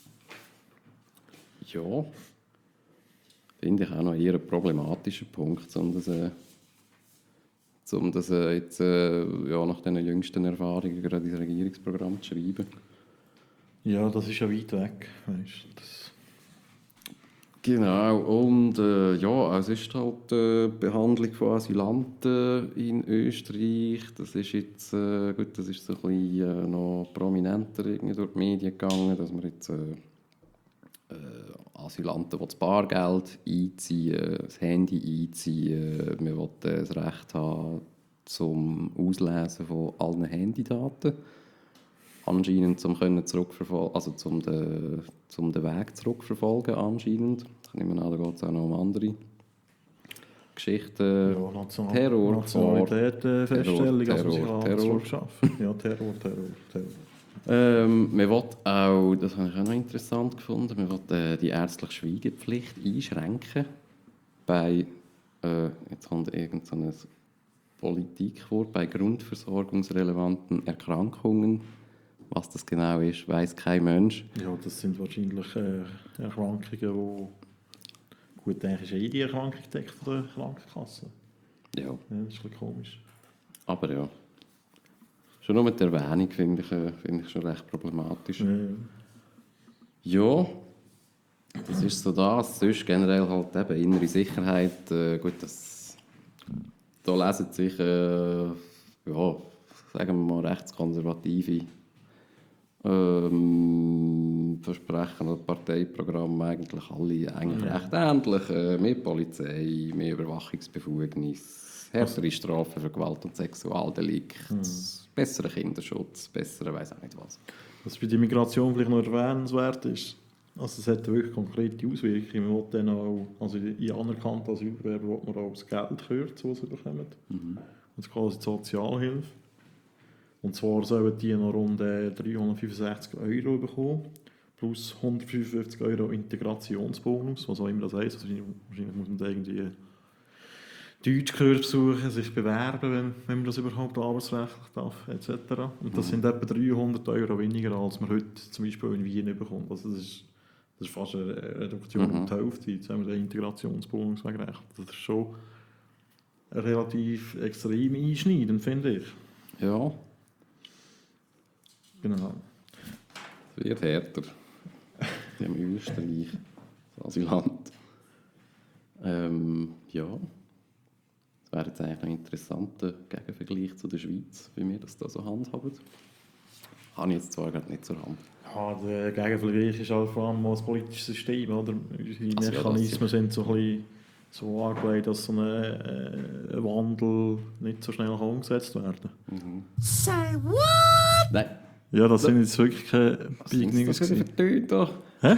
ja, finde ich auch noch eher ein problematischer Punkt, um das, äh, um das äh, jetzt äh, ja, nach den jüngsten Erfahrungen gerade ins Regierungsprogramm zu schreiben. Ja, das ist ja weit weg. Weißt, das Genau, und äh, ja, es ist halt die äh, Behandlung von Asylanten in Österreich. Das ist jetzt, äh, gut, das ist so ein bisschen äh, noch prominenter irgendwie durch die Medien gegangen, dass man jetzt äh, äh, Asylanten, die das Bargeld einziehen, das Handy einziehen, man will äh, das Recht haben zum Auslesen von allen Handydaten. Anscheinend zum können zurückverfolgen, also zum den, zum den Weg zurückverfolgen anscheinend. Ich nehme an, da geht es auch noch um andere Geschichten. Ja, National Terror, Nationalitätenfeststellung, Terror, also Terror, Terror, Terror. Ja, Terror, Terror, Terror. Ähm, man will auch, das habe ich auch noch interessant gefunden, man will äh, die ärztliche Schweigepflicht einschränken bei, äh, jetzt kommt irgend so ein Politikwort, bei grundversorgungsrelevanten Erkrankungen. Was das genau ist, weiss kein Mensch. Ja, das sind wahrscheinlich äh, Erkrankungen, die... Gut, eigentlich ist jede Erkrankung gedeckt von der Krankenkasse. Ja. Ja, das ist ein bisschen komisch. Aber ja. Schon nur mit der Erwähnung finde ich, äh, find ich schon recht problematisch. Ja, ja. Ja, das ist so das. Sonst generell halt eben innere Sicherheit. Äh, gut, das... Da lesen sich, äh, ja, sagen wir mal, rechtskonservative Ähm, Versprechen oder Parteiprogramm eigentlich alle eigentlich ja. recht ähnlich. Äh, mehr Polizei, mehr Überwachungsbefugnis, härtere Strafen für Gewalt- und Sexualdelikte, mhm. besseren Kinderschutz, besseren weiss auch nicht was. Was bei der Migration vielleicht noch erwähnenswert ist, also es hat wirklich konkrete Auswirkungen. Man will dann auch, also in anerkannten Asylbewerber will man auch das Geld kürzen, das sie bekommen. Mhm. Und zwar quasi die Sozialhilfe. Und zwar sollen die noch rund dreihundertfünfundsechzig Euro bekommen, plus hundertfünfundfünfzig Euro Integrationsbonus, was auch immer das heisst. Also wahrscheinlich muss man da irgendwie Deutschkurs besuchen, sich bewerben, wenn, wenn man das überhaupt arbeitsrechtlich darf, et cetera. Und das mhm. sind etwa dreihundert Euro weniger, als man heute zum Beispiel in Wien bekommt. Also das ist, das ist fast eine Reduktion um mhm. die Hälfte, jetzt haben wir den Integrationsbonus weggerechnet. Das ist schon relativ extrem einschneidend, finde ich. Ja. Genau. Es wird härter. Im Österreich, das Asylant. Ähm, ja. Das wäre jetzt eigentlich ein interessanter Gegenvergleich zu der Schweiz, wie wir das da so handhaben. Habe ich jetzt zwar gerade nicht zur Hand. Ja, der Gegenvergleich ist halt vor allem das politische System. Oder? Unsere also, Mechanismen ja, sind so ein bisschen so angelegt, dass so ein äh, Wandel nicht so schnell umgesetzt werden kann. Mhm. Say what? Nein. Ja, das sind jetzt wirklich keine Beignungen. Was ist das vertönt doch? Hä?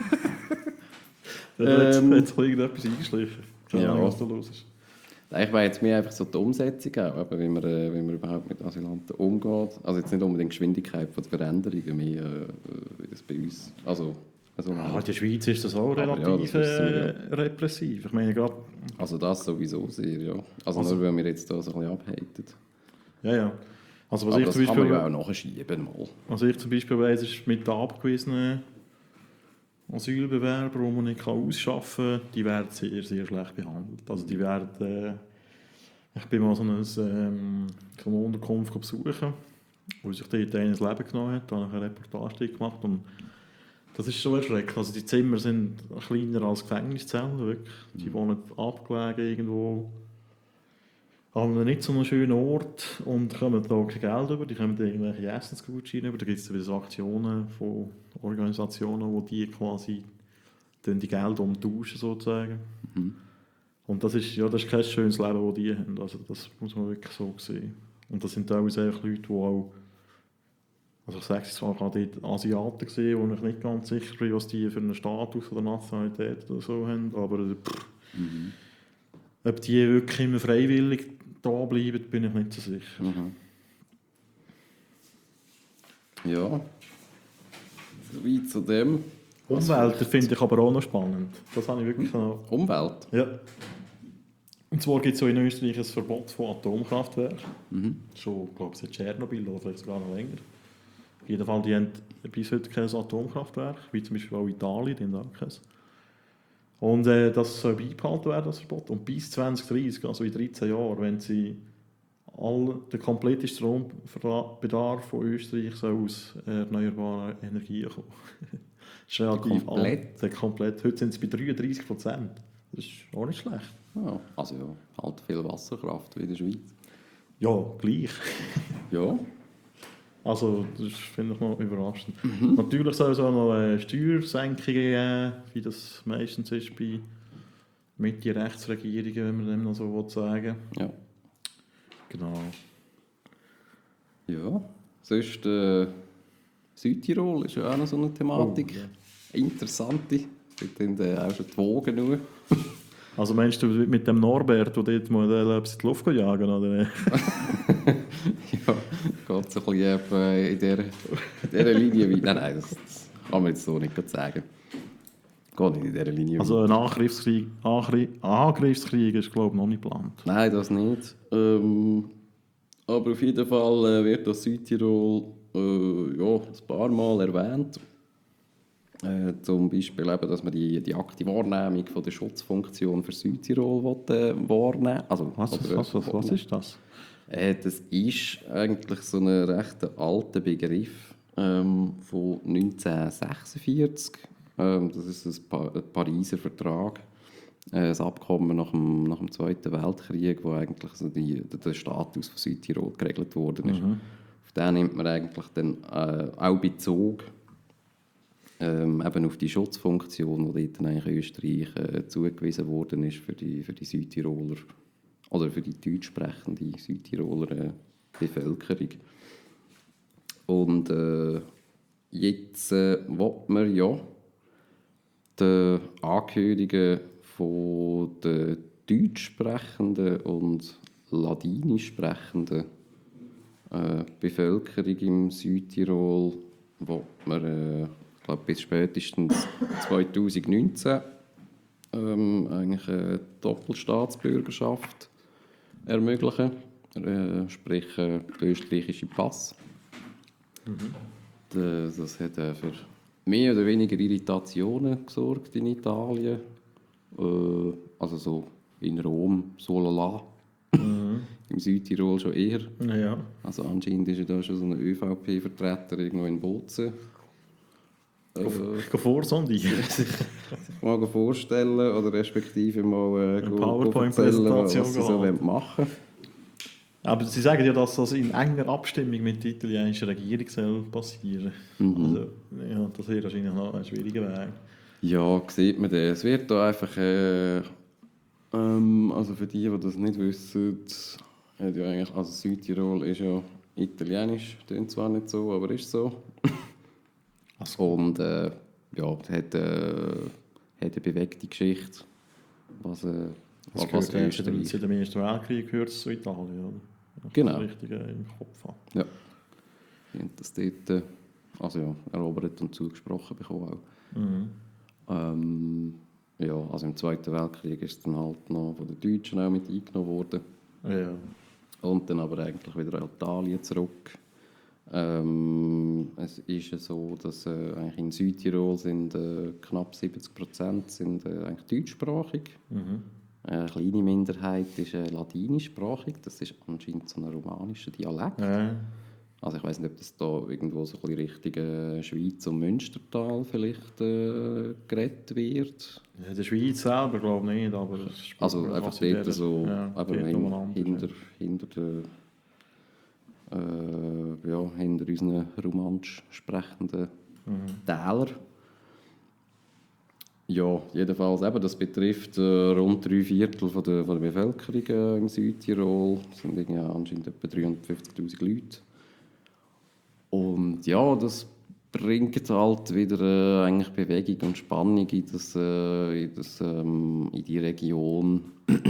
Da hat Ähm, jetzt irgendetwas eingeschlichen. Keine ja. Ahnung, was da los ist. Ich meine jetzt mehr einfach so die Umsetzung auch, aber wie man, äh, wie man überhaupt mit Asylanten umgeht. Also jetzt nicht unbedingt die Geschwindigkeit von der Veränderungen, mehr äh, wie das bei uns. Also, also ja, in der Schweiz ist das auch aber relativ ja, das ist so, äh, ja. repressiv. Ich meine gerade... Also das sowieso sehr, ja. Also, also nur, weil wir jetzt da so ein bisschen abhaten. Ja, ja. Also was aber ich das zum Beispiel, kann man ja auch nachschieben mal. Was ich zum Beispiel weiss, ist mit den abgewiesenen Asylbewerbern, die man nicht ausschaffen kann, die werden sehr, sehr schlecht behandelt. Also die werden... Äh, ich bin mal so eine, ähm, so eine Unterkunft besuchen, wo sich dort einer das Leben genommen hat. Da habe ich eine Reportage gemacht und das ist schon erschreckend. Also die Zimmer sind kleiner als Gefängniszellen, wirklich. Die wohnen abgelegen irgendwo an einem nicht so einen schönen Ort und kommen da kein Geld über. Die kommen da irgendwelche Essensgutscheine über. Da gibt es wieder so Aktionen von Organisationen, wo die quasi dann die Gelder umtauschen sozusagen. Mhm. Und das ist, ja, das ist kein schönes Leben, das die haben. Also das muss man wirklich so sehen. Und das sind teilweise Leute, die auch Also ich sage es zwar gerade dort Asiaten gesehen, wo ich nicht ganz sicher bin, was die für einen Status oder Nationalität oder so haben, aber pff, mhm. ob die wirklich immer freiwillig da bleiben, bin ich nicht so sicher. Mhm. Ja, so weit zu dem. Umwelt finde ich aber auch noch spannend. Das habe ich wirklich noch... Umwelt? Ja. Und zwar gibt es in Österreich ein Verbot von Atomkraftwerken. Mhm. Schon, glaube ich, seit Tschernobyl oder vielleicht sogar noch länger. Auf jeden Fall, die haben bis heute kein Atomkraftwerk, wie zum Beispiel auch Italien, die haben auch keins. Und äh, das soll beibehalten werden, das Verbot. Und bis zwanzig dreißig, also in dreizehn Jahren, wenn sie all, der komplette Strombedarf von Österreich soll aus erneuerbaren Energien kommen. Das ist relativ komplett? alt. Komplett. Heute sind es bei dreiunddreißig Prozent. Das ist auch nicht schlecht. Ja, also ja, halt viel Wasserkraft wie in der Schweiz. Ja, gleich. Ja. Also, das finde ich noch überraschend. Mhm. Natürlich soll es auch noch äh, Steuersenkungen geben, wie das meistens ist bei Mitte-Rechtsregierungen, wenn man dem noch so sagen will. Ja. Genau. Ja, sonst äh, Südtirol ist ja auch noch so eine Thematik. Oh, ja. Interessante. Dort sind äh, auch schon die Wogen nur. Also meinst du mit dem Norbert, der dort mal in die Luft jagen oder? Ja, geht so ein bisschen äh, in dieser, in dieser Linie weiter. Nein, nein, das, das kann man jetzt so nicht sagen. Geht nicht in dieser Linie Also ein Angriffskrieg, Angriff, Angriffskrieg ist, glaube ich, noch nicht geplant. Nein, das nicht. Ähm, aber auf jeden Fall äh, wird das Südtirol äh, ja, ein paar Mal erwähnt. Äh, zum Beispiel, eben, dass man die, die aktive Wahrnehmung von der Schutzfunktion für Südtirol will, äh, wahrnehmen also, was, oder, was, was, was ist das? Äh, das ist eigentlich so ein recht alter Begriff ähm, von neunzehnhundertsechsundvierzig. Ähm, das ist ein, pa ein Pariser Vertrag, äh, ein Abkommen nach dem, nach dem Zweiten Weltkrieg, wo eigentlich so die, der Status von Südtirol geregelt worden ist. Mhm. Auf den nimmt man eigentlich dann äh, auch Bezug ähm, eben auf die Schutzfunktion, die dort eigentlich Österreich äh, zugewiesen worden ist für die, für die Südtiroler oder für die deutsch sprechende Südtiroler äh, Bevölkerung. Und äh, jetzt äh, will man ja den Angehörigen von der deutsch sprechenden und ladinisch sprechenden äh, Bevölkerung im Südtirol will man, äh, ich glaube, bis spätestens zwanzig neunzehn ähm, eigentlich eine Doppelstaatsbürgerschaft ermöglichen, äh, sprich äh, der österreichische Pass. Mhm. De, das hat äh, für mehr oder weniger Irritationen gesorgt in Italien. Äh, also so in Rom, so lala. Mhm. Im Südtirol schon eher. Ja. Also anscheinend ist ja da schon so ein ÖVP-Vertreter irgendwo in Bozen. Ich kann vorsondieren. sich mal vorstellen oder respektive mal äh, eine PowerPoint-Präsentation was sie so machen wollen. Aber sie sagen ja, dass das in enger Abstimmung mit der italienischen Regierung soll passieren soll. Mhm. Also, ja, das wäre wahrscheinlich noch ein schwieriger Weg. Ja, sieht man das. Es wird da einfach... Äh, ähm, also für die, die das nicht wissen, hat ja eigentlich, also Südtirol ist ja italienisch, klingt zwar nicht so, aber ist so. So. Und äh, ja, hat, äh, hat eine bewegte Geschichte. Was, äh, das was gehört Österreich. Seit dem Ersten Weltkrieg gehört es zu Italien, oder? Genau. Das Richtige im Kopf haben. Ja. Die haben das dort äh, also ja, erobert und zugesprochen bekommen auch. Mhm. Ähm, ja, also im Zweiten Weltkrieg ist es dann halt noch von den Deutschen auch mit eingenommen worden. Ja. Und dann aber eigentlich wieder in Italien zurück. Ähm, es ist ja so, dass äh, eigentlich in Südtirol sind äh, knapp siebzig Prozent sind äh, eigentlich deutschsprachig. Mhm. Eine kleine Minderheit ist äh, ladinischsprachig. Das ist anscheinend so ein romanischer Dialekt. Ja. Also ich weiß nicht, ob das da irgendwo so ein bisschen Richtung äh, Schweiz und Münstertal vielleicht äh, geredet wird. Ja, in der Schweiz selber glaube ich nicht, aber... Also einfach dort so ja, hin, hinter, hinter der... Äh, ja, hinter unseren romantisch sprechenden mhm. Tälern. Ja, jedenfalls eben, das betrifft äh, rund drei Viertel von der, von der Bevölkerung äh, im Südtirol. Das sind ja anscheinend etwa dreihundertfünfzigtausend Leute. Und ja, das bringt halt wieder äh, eigentlich Bewegung und Spannung in, das, äh, in, das, ähm, in die Region,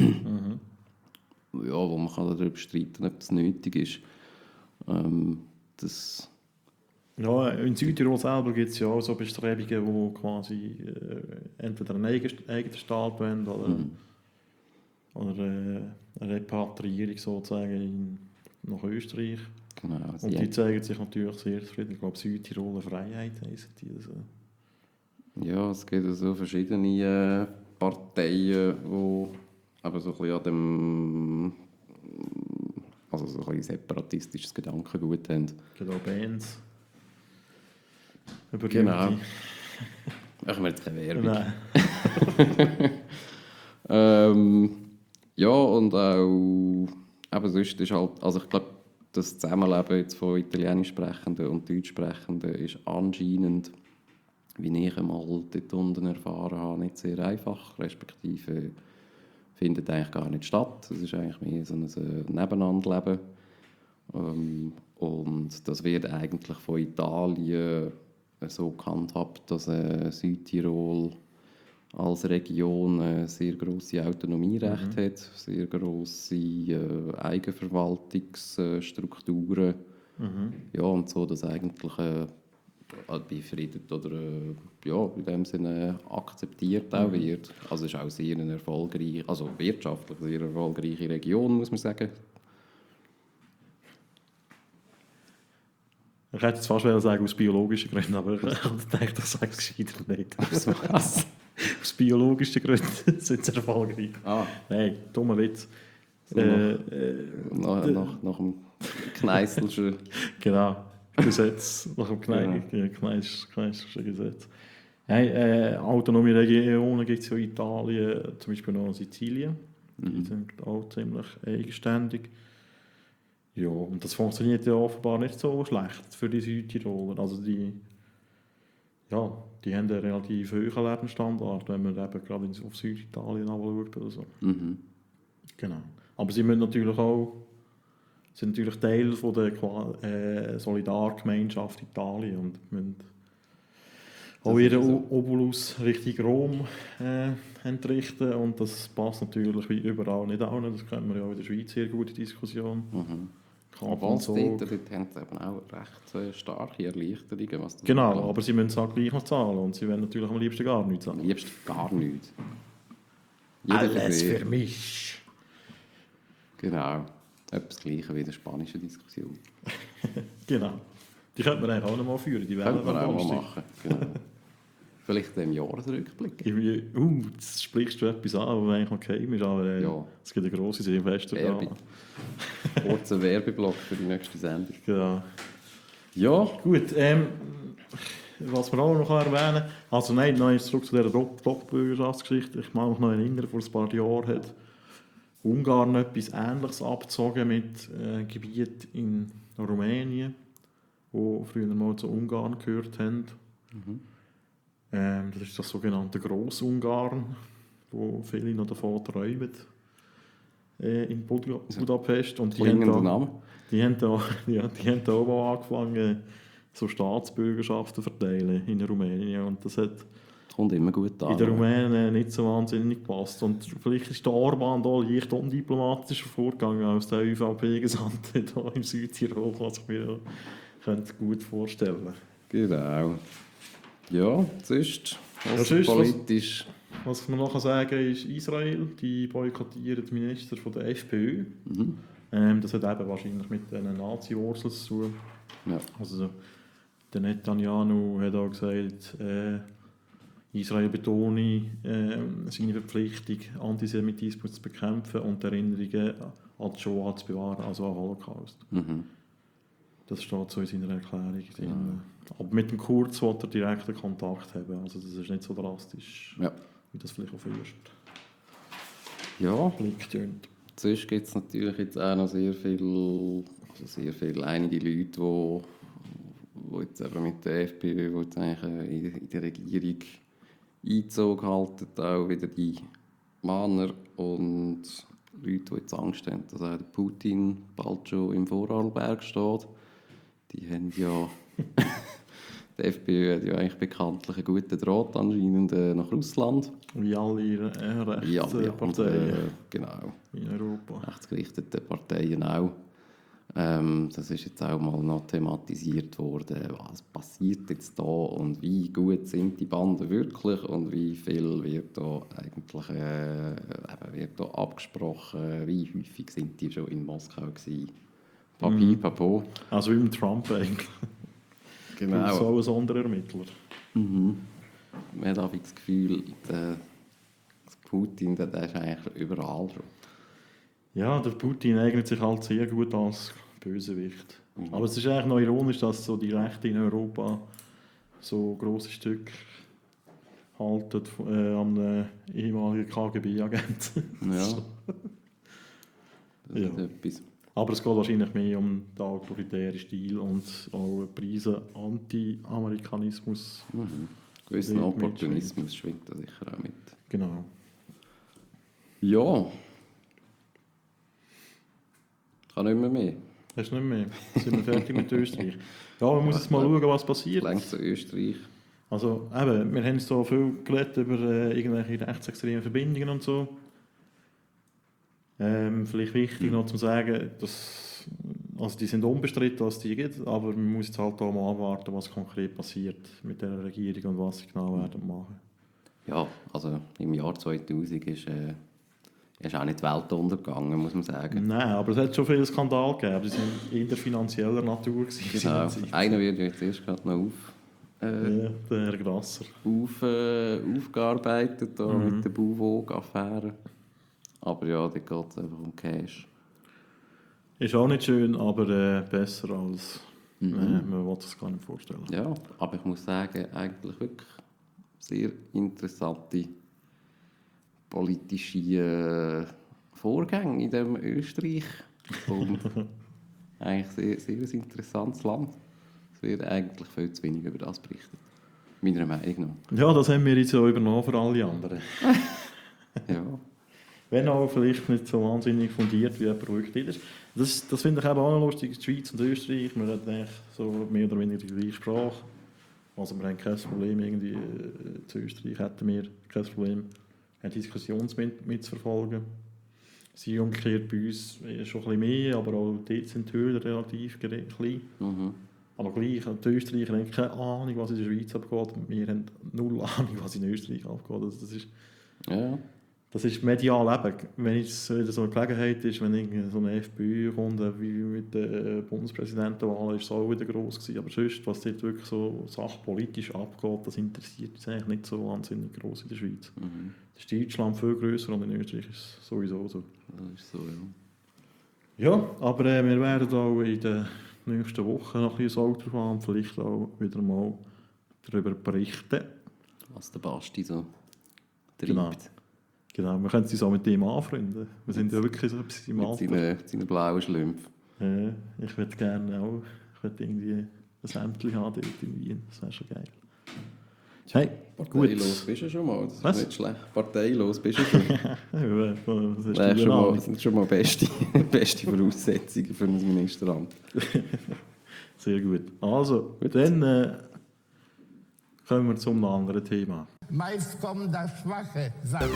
ja, wo man kann darüber streiten, ob das nötig ist. Ähm, das, Ja, in Südtirol selber gibt es ja auch so Bestrebungen, wo quasi äh, entweder einen eigenen, eigenen Staat wollen oder, Mhm. oder äh, eine Repatriierung sozusagen in, nach Österreich. genau, also Und die die zeigen sich natürlich sehr zufrieden. Ich glaube, Südtiroler Freiheit heissen die. Also. Ja, es gibt so verschiedene äh, Parteien, die aber so ein bisschen an dem also so ein bisschen separatistisches Gedankengut haben. Genau, Bands. Über Genau. die- Machen wir jetzt keine Werbung. Nein. Ähm, ja, und auch eben sonst ist halt, also ich glaube, das Zusammenleben jetzt von Italienisch Sprechenden und Deutsch Sprechenden ist anscheinend, wie ich einmal dort unten erfahren habe, nicht sehr einfach, respektive findet eigentlich gar nicht statt. Es ist eigentlich mehr so ein äh, Nebeneinanderleben. Ähm, und das wird eigentlich von Italien so gehandhabt, dass äh, Südtirol als Region äh, sehr grosse Autonomierecht hat, sehr grosse äh, Eigenverwaltungsstrukturen. Ja, und so, dass eigentlich äh, befriedet oder äh, ja, in dem Sinne akzeptiert auch wird. Also es ist auch sehr eine erfolgreiche, also wirtschaftlich sehr erfolgreiche Region, muss man sagen. Ich hätte jetzt fast wollen sagen, aus biologischen Gründen, aber ich denke, das sage ich gescheiter nicht. Was? Aus biologischen Gründen sind sie erfolgreich. Ah, Nein, dummer Witz. So äh, äh, nach, nach, nach dem Kneißlschen. genau, Gesetz, nach dem Kneis, Kneis, Kneisischen Gesetz. Nein, äh, autonome Regionen gibt es ja in Italien, zum Beispiel noch in Sizilien. Die sind auch ziemlich eigenständig. Ja, und das funktioniert ja offenbar nicht so schlecht für die Südtiroler. Also die, ja, die haben einen relativ hohen Lebensstandard, wenn man eben gerade auf Süditalien schaut oder so. Mhm. Genau. Aber sie müssen natürlich auch, sind natürlich Teil von der Qua- äh, Solidargemeinschaft Italien und müssen auch ihren ist so. O- Obolus Richtung Rom äh, entrichten. Und das passt natürlich wie überall nicht an. Das kennen wir ja auch in der Schweiz sehr gute Diskussion. Mhm. Kann Aber man es so- dort, dort haben sie eben auch recht äh, starke Erleichterungen. Was das Genau, anbelangt. aber sie müssen es auch gleich noch zahlen und sie wollen natürlich am liebsten gar nichts Am zahlen. liebsten gar nichts. Jeder für sich. mich. Genau. Etwas Gleiches wie in der spanischen Diskussion. Genau. Die könnte man eigentlich auch noch mal führen. Die Könnte man auch mal Wellen- machen. Genau. Vielleicht im Jahresrückblick. Irgendwie, uh, jetzt sprichst du etwas an, was eigentlich noch geheim ist, aber äh, Ja. es gibt eine grosse Silvester. Werbung. Kurzer Werbeblock für die nächste Sendung. Genau. Ja, Gut, ähm, was man auch noch erwähnen kann, also nein, noch eins zurück zu dieser Dopp- Doppelbürgerschaftsgeschichte. Ich kann mich noch erinnern, vor ein paar Jahren hat Ungarn etwas Ähnliches abgezogen mit äh, Gebieten in Rumänien, die früher mal zu Ungarn gehört haben. Ähm, das ist das sogenannte Grossungarn, wo viele noch davon träumen. Äh, in Bud Budapest. Und die haben, klingender da, Name. die, haben da, ja, die haben da auch mal angefangen, so Staatsbürgerschaften zu verteilen in Rumänien. Und das hat Kommt immer gut an. in den Rumänen nicht so wahnsinnig gepasst. Und vielleicht ist der Orban da leicht undiplomatischer vorgegangen als der ÖVP-Gesandte hier im Südtirol, was ich mir könnte gut vorstellen könnte. Genau. Ja, sonst, Ja, sonst, was- politisch. Was man noch sagen kann, ist Israel. Die boykottieren die Minister von der FPÖ. Mhm. Ähm, das hat eben wahrscheinlich mit den Nazi-Wurzeln zu tun. Ja. Also, der Netanyahu hat auch gesagt, äh, Israel betone äh, seine Verpflichtung, Antisemitismus zu bekämpfen und Erinnerungen an die Shoah zu bewahren, also an den Holocaust. Mhm. Das steht so in seiner Erklärung drin. Aber mit dem Kurz will er direkten Kontakt haben. Also das ist nicht so drastisch, Ja. wie das vielleicht auf den ersten Ja, Blick tönt. sonst gibt es natürlich jetzt auch noch sehr viel, also sehr viel einige Leute, die, die jetzt eben mit der FPÖ, die jetzt eigentlich äh, in in der Regierung Einzug halten, auch wieder die Mahner und Leute, die jetzt Angst haben, dass auch der Putin bald schon im Vorarlberg steht. Die haben ja... Die FPÖ hat ja eigentlich bekanntlich einen guten Draht anscheinend äh, nach Russland. Wie alle ihre äh, Wie alle Rechtsparteien anderen, genau, in Europa. rechtsgerichteten Parteien auch. Ähm, das ist jetzt auch mal noch thematisiert worden. Was passiert jetzt da und wie gut sind die Banden wirklich und wie viel wird da eigentlich äh, eben wird da abgesprochen, wie häufig sind die schon in Moskau gewesen. Papi, Mhm. Papo. Also wie mit Trump eigentlich. Genau. So ein Sonderermittler. Mhm. Man hat auch das Gefühl, der Putin, der, der ist eigentlich überall schon. Ja, der Putin eignet sich halt sehr gut als Bösewicht. Mhm. Aber es ist eigentlich noch ironisch, dass so die Rechte in Europa so grosse Stück halten äh, an äh, ehemaligen K G B-Agenten. Ja. Das Ja. ist etwas. Aber es geht wahrscheinlich mehr um den autoritären Stil und auch Preise Anti-Amerikanismus. Mhm. Gewissen Mit- Opportunismus schwingt da sicher auch mit. Genau. Ja. Kann nicht mehr mehr. Hast du nicht mehr? Sind wir fertig mit Österreich? Ja, man muss jetzt mal schauen, was passiert. Längst zu Österreich. Also eben, wir haben so viel geredet über äh, irgendwelche rechtsextremen Verbindungen und so. Ähm, vielleicht wichtig noch zu sagen, dass also die sind unbestritten, dass die gibt, aber man muss jetzt halt auch mal abwarten, was konkret passiert mit der Regierung und was sie genau werden machen. Ja, also im Jahr zweitausend ist, äh, ist auch nicht die Welt untergegangen, muss man sagen. Nein, aber es hat schon viele Skandale gegeben, die sind eher finanzieller Natur gewesen. Genau. Sind sie. Einer wird ja jetzt erst gerade noch auf, äh, Ja, der Herr Grasser. auf, äh, aufgearbeitet da Mhm. mit der Bauwog-Affäre. Aber ja, da geht es einfach um Cash. Ist auch nicht schön, aber äh, besser als Mhm. äh, man will es gar nicht vorstellen. Ja, aber ich muss sagen, eigentlich wirklich sehr interessante politische äh, Vorgänge in dem Österreich. Und eigentlich sehr, sehr ein interessantes Land. Es wird eigentlich viel zu wenig über das berichtet. Meiner Meinung nach. Ja, das haben wir jetzt auch übernommen für alle anderen. Ja. Wenn auch vielleicht nicht so wahnsinnig fundiert, wie jemand wirklich ist. Das, das finde ich eben auch noch lustig, die Schweiz und Österreich, wir haben eigentlich so mehr oder weniger die gleiche Sprache. Also wir haben kein Problem, irgendwie äh, zu Österreich hätten wir kein Problem, eine Diskussion mit, mitzuverfolgen. Sie umgekehrt bei uns äh, schon ein bisschen mehr, aber auch dort sind die Hürden relativ gere- klein. Mhm. Aber gleich, die Österreicher haben keine Ahnung, was in der Schweiz abgeht, und wir haben null Ahnung, was in Österreich abgeht. Also das ist Ja. Das ist medial eben. Wenn es wieder so eine Gelegenheit ist, wenn irgendwie so eine FPÖ kommt, äh, wie mit der Bundespräsidentenwahl, ist es auch wieder gross gewesen. Aber sonst, was dort wirklich so sachpolitisch abgeht, das interessiert uns eigentlich nicht so wahnsinnig gross in der Schweiz. Mhm. Das ist in Deutschland viel grösser und in Österreich ist es sowieso so. Das ist so, ja. Ja, aber äh, wir werden auch in den nächsten Wochen noch ein bisschen Auto fahren und vielleicht auch wieder mal darüber berichten. Was der Basti so treibt. Genau. Genau, wir können uns auch mit dem anfreunden. Wir sind ja wirklich so etwas im Mit Alter. seinen, seinen blauen Schlümpfen. Ja, ich würde gerne auch ich würde irgendwie ein Sämtchen haben dort in Wien. Das wäre schon geil. Hey, Parteilos gut. bist du schon mal. Das ist Was? nicht schlecht. Parteilos bist du schon. Ja, das ist Das die schon mal, Name. das sind schon mal beste, beste Voraussetzungen für ein Ministeramt. Sehr gut. Also, dann äh, kommen wir zum anderen Thema. Meist kommen da schwache Sachen.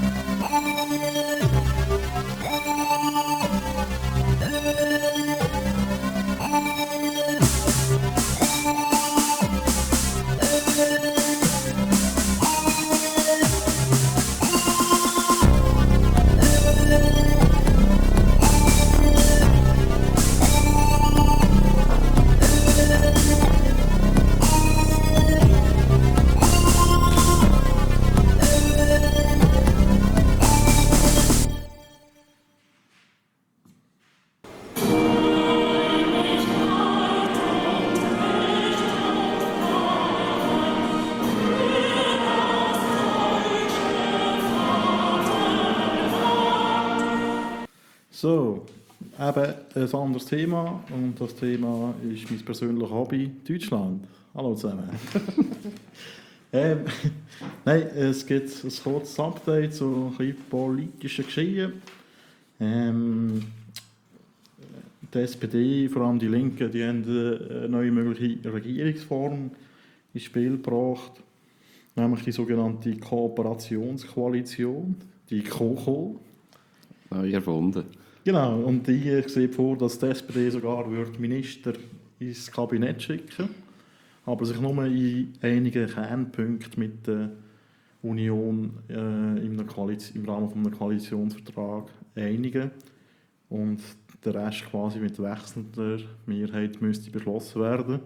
So, eben ein anderes Thema. Und das Thema ist mein persönliches Hobby, Deutschland. Hallo zusammen. ähm, Nein, es gibt ein kurzes Update zu ein bisschen politischen Geschehen. Ähm, die S P D, vor allem die Linken, die haben eine neue mögliche Regierungsform ins Spiel gebracht, nämlich die sogenannte Kooperationskoalition, die KoKo. Neu erfunden. Genau, und die sieht vor, dass die S P D sogar wird Minister ins Kabinett schicken, aber sich nur in einigen Kernpunkten mit der Union äh, im, im Rahmen eines Koalitionsvertrags einigen und der Rest quasi mit wechselnder Mehrheit müsste beschlossen werden.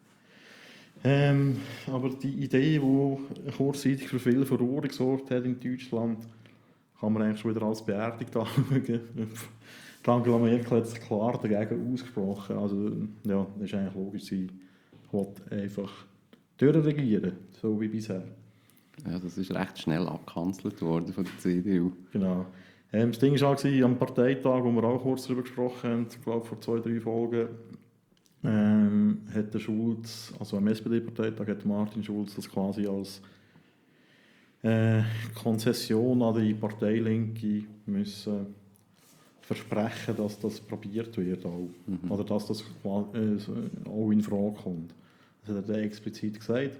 Ähm, aber die Idee, die kurzzeitig für viel Verrohung gesorgt hat in Deutschland, kann man eigentlich schon wieder als beerdigt anschauen. Angela Merkel hat sich klar dagegen ausgesprochen. Also, ja, das ist eigentlich logisch, sie will einfach durchregieren, so wie bisher. Ja, das ist recht schnell abgekanzelt worden von der C D U. Genau. Ähm, das Ding war auch am Parteitag, wo wir auch kurz darüber gesprochen haben, ich glaube vor zwei, drei Folgen, ähm, hat der Schulz, also am S P D-Parteitag, hat Martin Schulz das quasi als äh, Konzession an die Parteilinke müssen versprechen, dass das probiert wird auch. Mhm. Oder dass das äh, auch in Frage kommt. Das hat er explizit gesagt.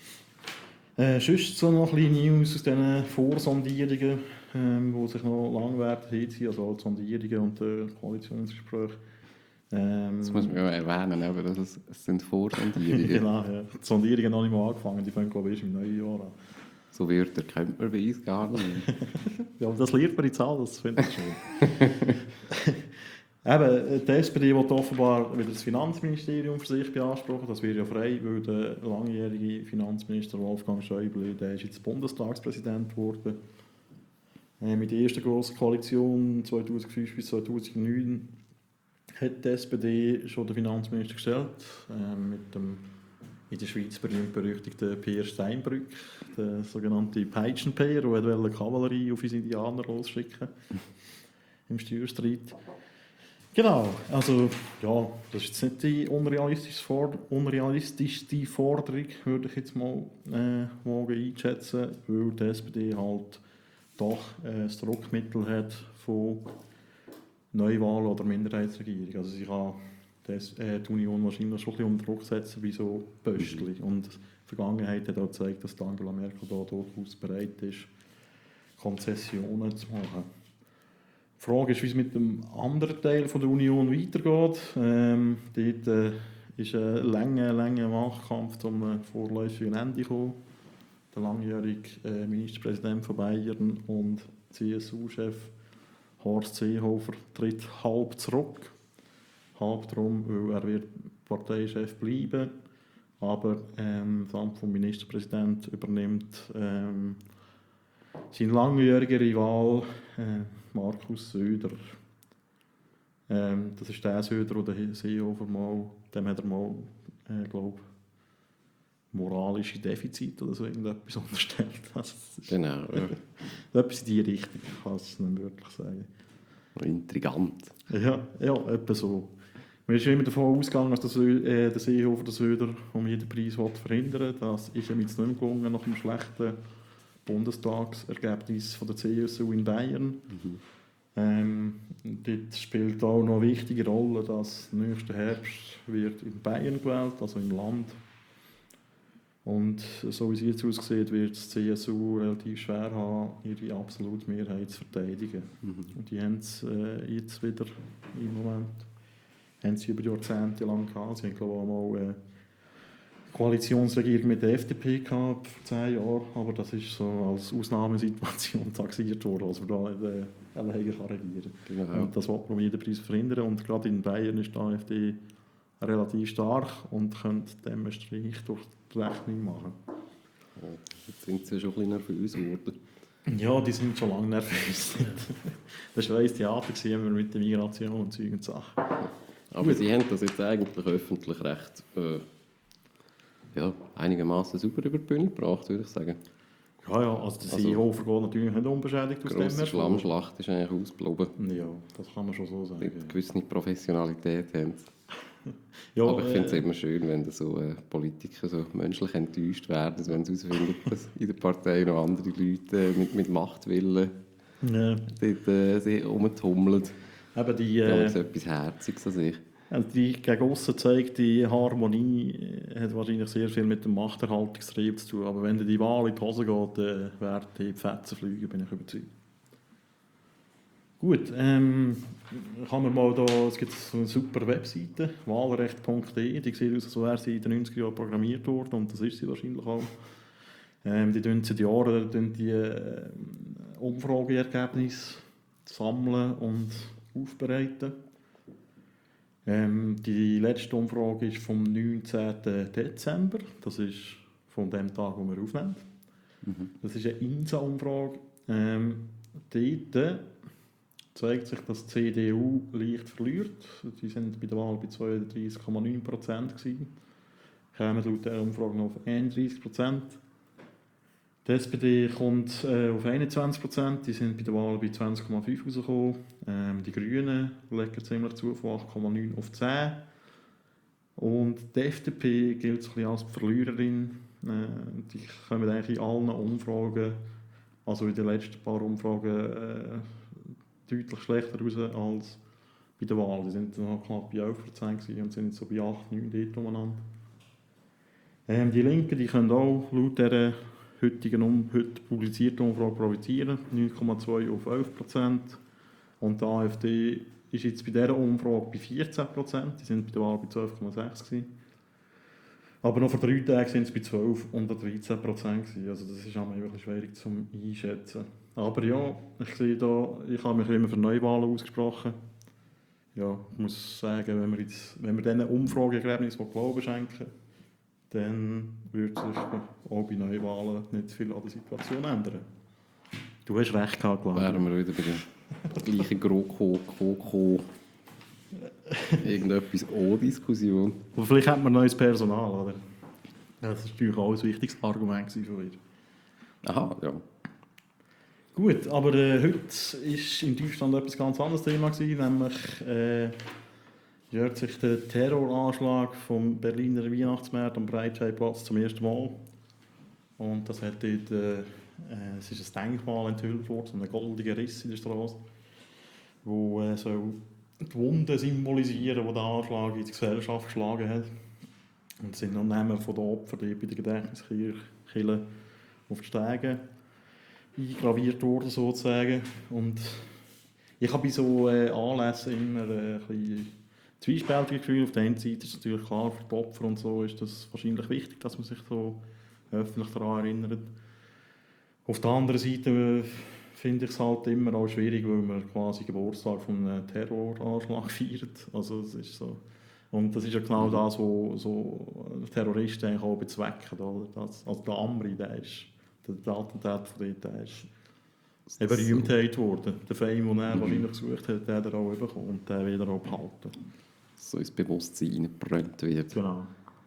Äh, sonst so noch ein bisschen News aus diesen Vorsondierungen, ähm, die sich noch lang werden hinziehen, also auch die Sondierungen und äh, Koalitionsgespräche. Ähm, das muss man ja erwähnen, aber das ist, es sind Vorsondierungen. Genau, ja. Die Sondierungen haben noch nicht mal angefangen, die fangen glaube ich erst im neuen Jahr an. So Wörter kennt man bei uns gar nicht. Ja, aber das lernt man in Zahl, das finde ich schon. Eben, die S P D will offenbar wieder das Finanzministerium für sich beanspruchen. Das wäre ja frei, weil der langjährige Finanzminister Wolfgang Schäuble, der ist jetzt Bundestagspräsident geworden. Äh, mit der ersten grossen Koalition zweitausendfünf bis zweitausendneun hat die S P D schon den Finanzminister gestellt, äh, mit dem in der Schweiz berühmt-berüchtigten Pierre Steinbrück, der sogenannte Peitschenpeer, der Kavallerie auf uns Indianer losschicken im Steuerstreit. Genau, also ja, das ist jetzt nicht die unrealistischste, unrealistischste Forderung, würde ich jetzt mal äh, wagen einschätzen, weil die S P D halt doch äh, das Druckmittel hat von Neuwahlen oder Minderheitsregierung. Also sie kann das, äh, die Union wahrscheinlich schon ein bisschen unter Druck setzen wie so Pöstli. Und die Vergangenheit hat auch gezeigt, dass Angela Merkel da durchaus bereit ist, Konzessionen zu machen. Die Frage ist, wie es mit dem anderen Teil von der Union weitergeht. Ähm, dort äh, ist ein langer, langer Machtkampf zum vorläufigen Ende gekommen. Der langjährige äh, Ministerpräsident von Bayern und C S U-Chef Horst Seehofer tritt halb zurück. Halb darum, weil er wird Parteichef bleiben, aber ähm, das Amt vom Ministerpräsident übernimmt ähm, sein langjähriger Rival äh, Markus Söder. Ähm, das ist der Söder, der Seehofer mal, dem hat er mal, äh, glaube moralische Defizite oder so irgendetwas unterstellt. Also, genau. Ja. Etwas in die Richtung, kann ich es nicht wirklich sagen. Intrigant. Ja, ja, etwa so. Man ist immer davon ausgegangen, dass der, Sö äh, der Seehofer den Söder um jeden Preis verhindern will. Das ist ihm jetzt nicht mehr gelungen nach dem schlechten Bundestagsergebnis von der C S U in Bayern. Mhm. Ähm, dort spielt auch noch eine wichtige Rolle, dass nächsten Herbst wird in Bayern gewählt, also im Land. Und so wie es jetzt aussieht, wird die C S U relativ schwer haben, ihre absolute Mehrheit zu verteidigen. Mhm. Und die haben es äh, jetzt wieder im Moment. Haben sie über Jahrzehnte lang gehabt. Sie haben, glaube ich, auch mal eine Koalitionsregierung mit der F D P gehabt, vor zehn Jahren. Aber das ist so als Ausnahmesituation taxiert worden, als man da äh, alleine regieren kann. Genau. Und das will man um jeden Preis verhindern. Und gerade in Bayern ist die AfD relativ stark und könnte dem einen Streich durch die Rechnung machen. Oh, jetzt sind sie schon ein bisschen nervös geworden. Ja, die sind schon lange nervös. Das war ein Theater mit der Migration und Zeug und Sachen. Aber Sie haben das jetzt eigentlich öffentlich recht äh, ja, einigermaßen super über die Bühne gebracht, würde ich sagen. Ja, ja, also der Seehofer geht natürlich nicht unbeschädigt aus dem Grosse Schlammschlacht ist eigentlich ausgeblieben. Ja, das kann man schon so sagen. Eine gewisse Professionalität haben sie. Ja, aber ich finde es äh, immer schön, wenn so äh, Politiker so menschlich enttäuscht werden, wenn sie herausfinden, dass in der Partei noch andere Leute äh, mit, mit Machtwillen ja. dort äh, sich rumtummeln. Eben die, Ja, äh, das ist etwas Herziges an sich. also die gegen aussen gezeigte Harmonie äh, hat wahrscheinlich sehr viel mit dem Machterhaltungstrieb zu tun. Aber wenn dir die Wahl in die Hose geht, dann werden die Fetzen fliegen, bin ich überzeugt. Gut, ähm, kann man mal da, es gibt so eine super Webseite, wahlrecht punkt de, die sieht aus, als wäre sie in den neunziger Jahren programmiert worden, und das ist sie wahrscheinlich auch. Ähm, die tun seit Jahren tun die äh, Umfrageergebnisse sammeln und aufbereiten. Ähm, die letzte Umfrage ist vom neunzehnten Dezember, das ist von dem Tag, wo wir aufnehmen. Mhm. Das ist eine I N S A-Umfrage. Ähm, dort zeigt sich, dass die C D U leicht verliert. Die sind bei der Wahl bei zweiunddreißig Komma neun Prozent gewesen. Kommen laut dieser Umfrage noch auf einunddreißig Prozent. Die S P D kommt äh, auf einundzwanzig Prozent, die sind bei der Wahl bei zwanzig Komma fünf rausgekommen. Ähm, die Grünen legen ziemlich zu, von acht Komma neun auf zehn. Und die F D P gilt so ein bisschen als Verliererin. Äh, die kommen eigentlich in allen Umfragen, also in den letzten paar Umfragen, äh, deutlich schlechter raus als bei der Wahl. Die sind noch knapp bei elf Prozent und sind so bei acht, neun dort umeinander. Ähm, die Linken die können auch laut dieser heutigen um, heute publizierten Umfrage profitieren, neun Komma zwei auf elf Prozent. Und die AfD ist jetzt bei dieser Umfrage bei vierzehn Prozent, die sind bei der Wahl bei zwölf Komma sechs gewesen. Aber noch vor drei Tagen sind es bei zwölf und dreizehn Prozent gewesen. Also das ist auch wirklich schwierig zu einschätzen. Aber ja, ich sehe da, ich habe mich immer für Neuwahlen ausgesprochen. Ja, ich muss sagen, wenn wir, jetzt, wenn wir diesen Umfrageergebnissen Glauben schenken, dann wird sich auch bei Neuwahlen nicht viel an der Situation ändern. Du hast recht gehabt, glaube ich. Wären wir wieder bei der gleichen GroKo, KoKo, irgendetwas ohne Diskussion. Aber vielleicht hat man neues Personal, oder? Das war natürlich auch ein wichtiges Argument von mir. Aha, ja. Gut, aber äh, heute war in Deutschland etwas ganz anderes Thema gewesen, nämlich äh, jährt sich der Terroranschlag vom Berliner Weihnachtsmarkt am Breitscheidplatz zum ersten Mal. Und das hat dort, äh, äh, es ist ein Denkmal enthüllt worden, so ein goldiger Riss in der Straße, wo äh, so die Wunden symbolisieren, die der Anschlag in die Gesellschaft geschlagen hat. Und es sind noch Namen von den Opfern bei der Gedächtniskirche auf die Stege eingraviert worden, sozusagen. Und ich habe bei so äh, Anlässen immer äh, ein bisschen zwiespältige Gefühle. Auf der einen Seite ist es natürlich klar, für die Opfer und so ist das wahrscheinlich wichtig, dass man sich so öffentlich daran erinnert. Auf der anderen Seite äh, finde ich es halt immer auch schwierig, weil man quasi Geburtstag von einem Terroranschlag feiert. Also es ist so. Und das ist ja genau das, was so Terroristen eigentlich auch bezwecken. Oder? Das, also der Amri, der ist, der Attentat von dort, der ist eine Berühmtheit geworden. Der Fame, den er mhm. wahrscheinlich gesucht hat, der hat er auch bekommen und der wieder auch behalten. So ins Bewusstsein hineingebrannt wird. Genau.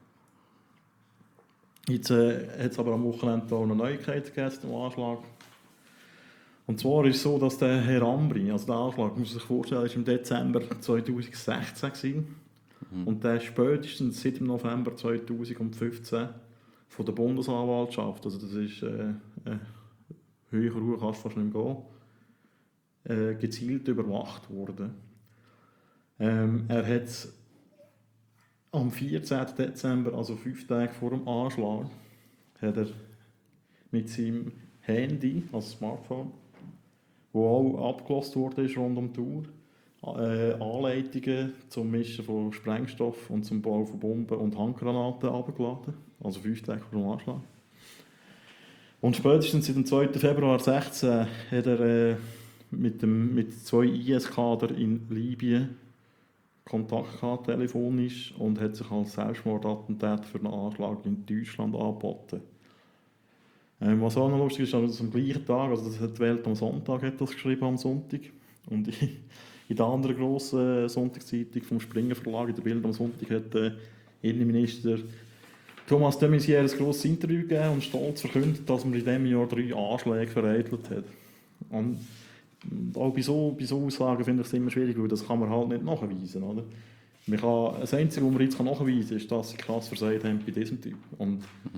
Jetzt äh, hat es aber am Wochenende auch eine Neuigkeit gegeben zum Anschlag. Und zwar ist es so, dass der Herr Ambri, also der Anschlag, muss man sich vorstellen, war im Dezember zweitausendsechzehn gewesen. Mhm. Und der ist seit dem November zweitausendfünfzehn von der Bundesanwaltschaft, also das ist äh, äh, höher hoch kannst du fast nicht mehr gehen, äh, gezielt überwacht worden. Ähm, er hat am vierzehnten Dezember, also fünf Tage vor dem Anschlag, hat er mit seinem Handy, also Smartphone, wo auch abgelost wurde rund um die Uhr, äh, Anleitungen zum Mischen von Sprengstoff und zum Bau von Bomben und Handgranaten abgeladen, also fünf Tage vor dem Anschlag. Und spätestens seit dem zweiten Februar zweitausendsechzehn hat er äh, mit, dem, mit zwei I S-Kadern in Libyen Kontakt gehabt, telefonisch, und hat sich als Selbstmordattentat für einen Anschlag in Deutschland angeboten. Ähm, was auch noch lustig ist, also am gleichen Tag, also das hat die Welt am Sonntag hat das geschrieben, am Sonntag, und in, in der anderen grossen Sonntagszeitung vom Springer Verlag, in der Bild am Sonntag, hat der Innenminister Thomas de Maizière ein grosses Interview gegeben und stolz verkündet, dass man in diesem Jahr drei Anschläge vereitelt hat. Und auch bei so, bei so Aussagen finde ich es immer schwierig, weil das kann man halt nicht nachweisen. Oder? Man kann, das Einzige, was man jetzt nachweisen kann, ist, dass sie krass versagt haben bei diesem Typ. Und mhm.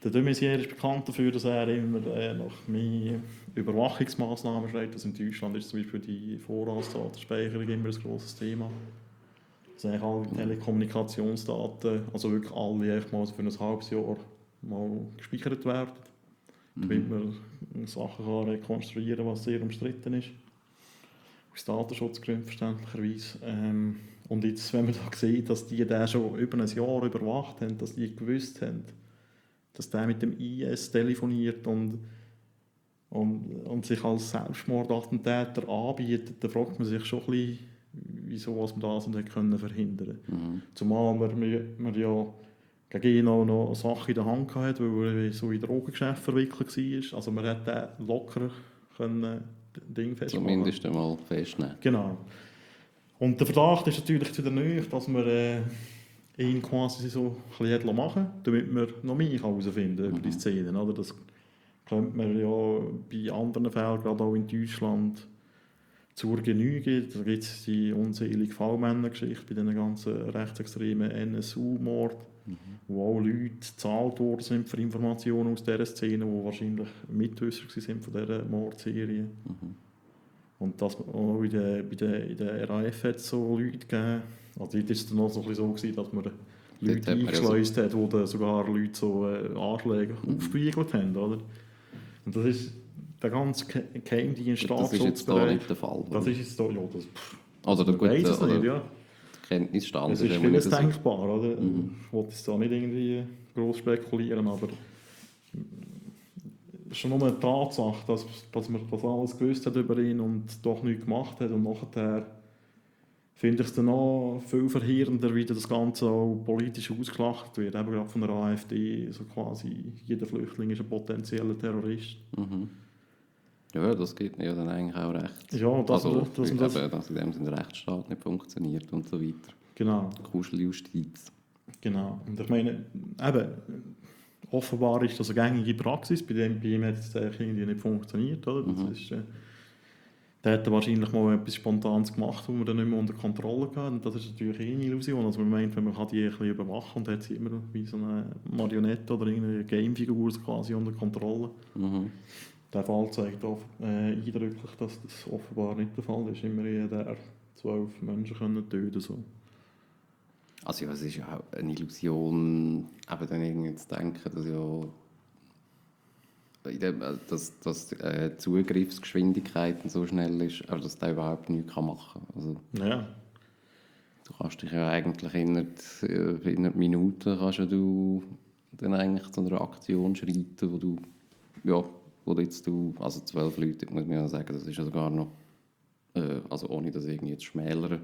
Der de Maizière ist bekannt dafür, dass er immer äh, nach mehr Überwachungsmaßnahmen schreibt. Also in Deutschland ist zum Beispiel die Vorratsdatenspeicherung immer ein grosses Thema. Dass eigentlich alle Telekommunikationsdaten, also wirklich alle, einfach mal für ein halbes Jahr mal gespeichert werden. Damit man Sachen kann rekonstruieren kann, was sehr umstritten ist. Aus Datenschutzgründen verständlicherweise. Ähm, und jetzt, wenn man da sieht, dass die den schon über ein Jahr überwacht haben, dass die gewusst haben, dass der mit dem I S telefoniert und, und, und sich als Selbstmordattentäter anbietet, dann fragt man sich schon ein bisschen, wieso was man das nicht können verhindern konnte. Mhm. Zumal man, man, man ja gegen ihn auch noch eine Sache in der Hand hatte, weil er so in Drogengeschäft verwickelt war. Also man hätte den locker können Ding festmachen. Zumindest einmal festnehmen. Genau. Und der Verdacht ist natürlich zu der Nähe, dass man äh, ihn quasi so ein bisschen machen, damit man noch mehr herausfinden kann über die Szenen. Oder? Das könnte man ja bei anderen Fällen, gerade auch in Deutschland, zur Genüge. Da gibt es die unselige V-Männer-Geschichte bei den ganzen rechtsextremen N S U-Mord, mhm. wo auch Leute gezahlt worden sind für Informationen aus dieser Szene, die wahrscheinlich Mitwisser sind von dieser Mordserie. Mhm. Und das auch in der, bei der, in der R A F hat es so Leute gegeben. Also dort war es dann noch so, ein bisschen so gewesen, dass man Leute eingeschleust hat, wo dann sogar Leute so äh, Anschläge mhm. aufgespiegelt haben. Oder? Und das ist der ganze Geheimdienst, Staatsschutzbereich. Das ist jetzt da nicht der Fall. Das ist jetzt da, ja, das... Pff, also der gute, weiss es oder nicht, ja. Der Kenntnisstand es ist ist vieles so denkbar, oder? Mhm. Ich wollte jetzt da nicht irgendwie gross spekulieren, aber es ist schon nur eine Tatsache, dass, dass man das alles gewusst hat über ihn und doch nichts gemacht hat. Und nachher finde ich es dann auch viel verheerender, wie das Ganze auch politisch ausgelacht wird. Eben gerade von der AfD, so quasi jeder Flüchtling ist ein potenzieller Terrorist. Mhm. Ja, das geht mir ja dann eigentlich auch recht. Ja, dass also, man, dass man das... Eben, dass in dem Sinne der Rechtsstaat nicht funktioniert und so weiter. Genau. Kuscheljustiz. Genau. Und ich meine, eben, offenbar ist das eine gängige Praxis, bei dem bei ihm hat es irgendwie nicht funktioniert. Oder? Das mhm. ist, äh, der hat wahrscheinlich mal etwas Spontanes gemacht, das man dann nicht mehr unter Kontrolle hatte. Und das ist natürlich eh eine Illusion. Also man meint, wenn man die ein bisschen überwachen und hat sie immer wie so eine Marionette oder eine Gamefigur quasi unter Kontrolle. Mhm. Der Fall zeigt auch äh, eindrücklich, dass das offenbar nicht der Fall ist. Immer jeder zwölf Menschen können töten so. Also ja, es ist ja auch eine Illusion, eben dann irgendwie zu denken, dass ja dass, dass äh, Zugriffsgeschwindigkeit so schnell ist, also dass der überhaupt nichts machen kann. Also, ja. Du kannst dich ja eigentlich innerhalb innerhalb Minuten kannst du dann eigentlich zu einer Aktion schreiten, wo du ja, wo jetzt du, also zwölf Leute, muss man ja sagen, das ist ja sogar noch, äh, also ohne das irgendwie jetzt schmälern.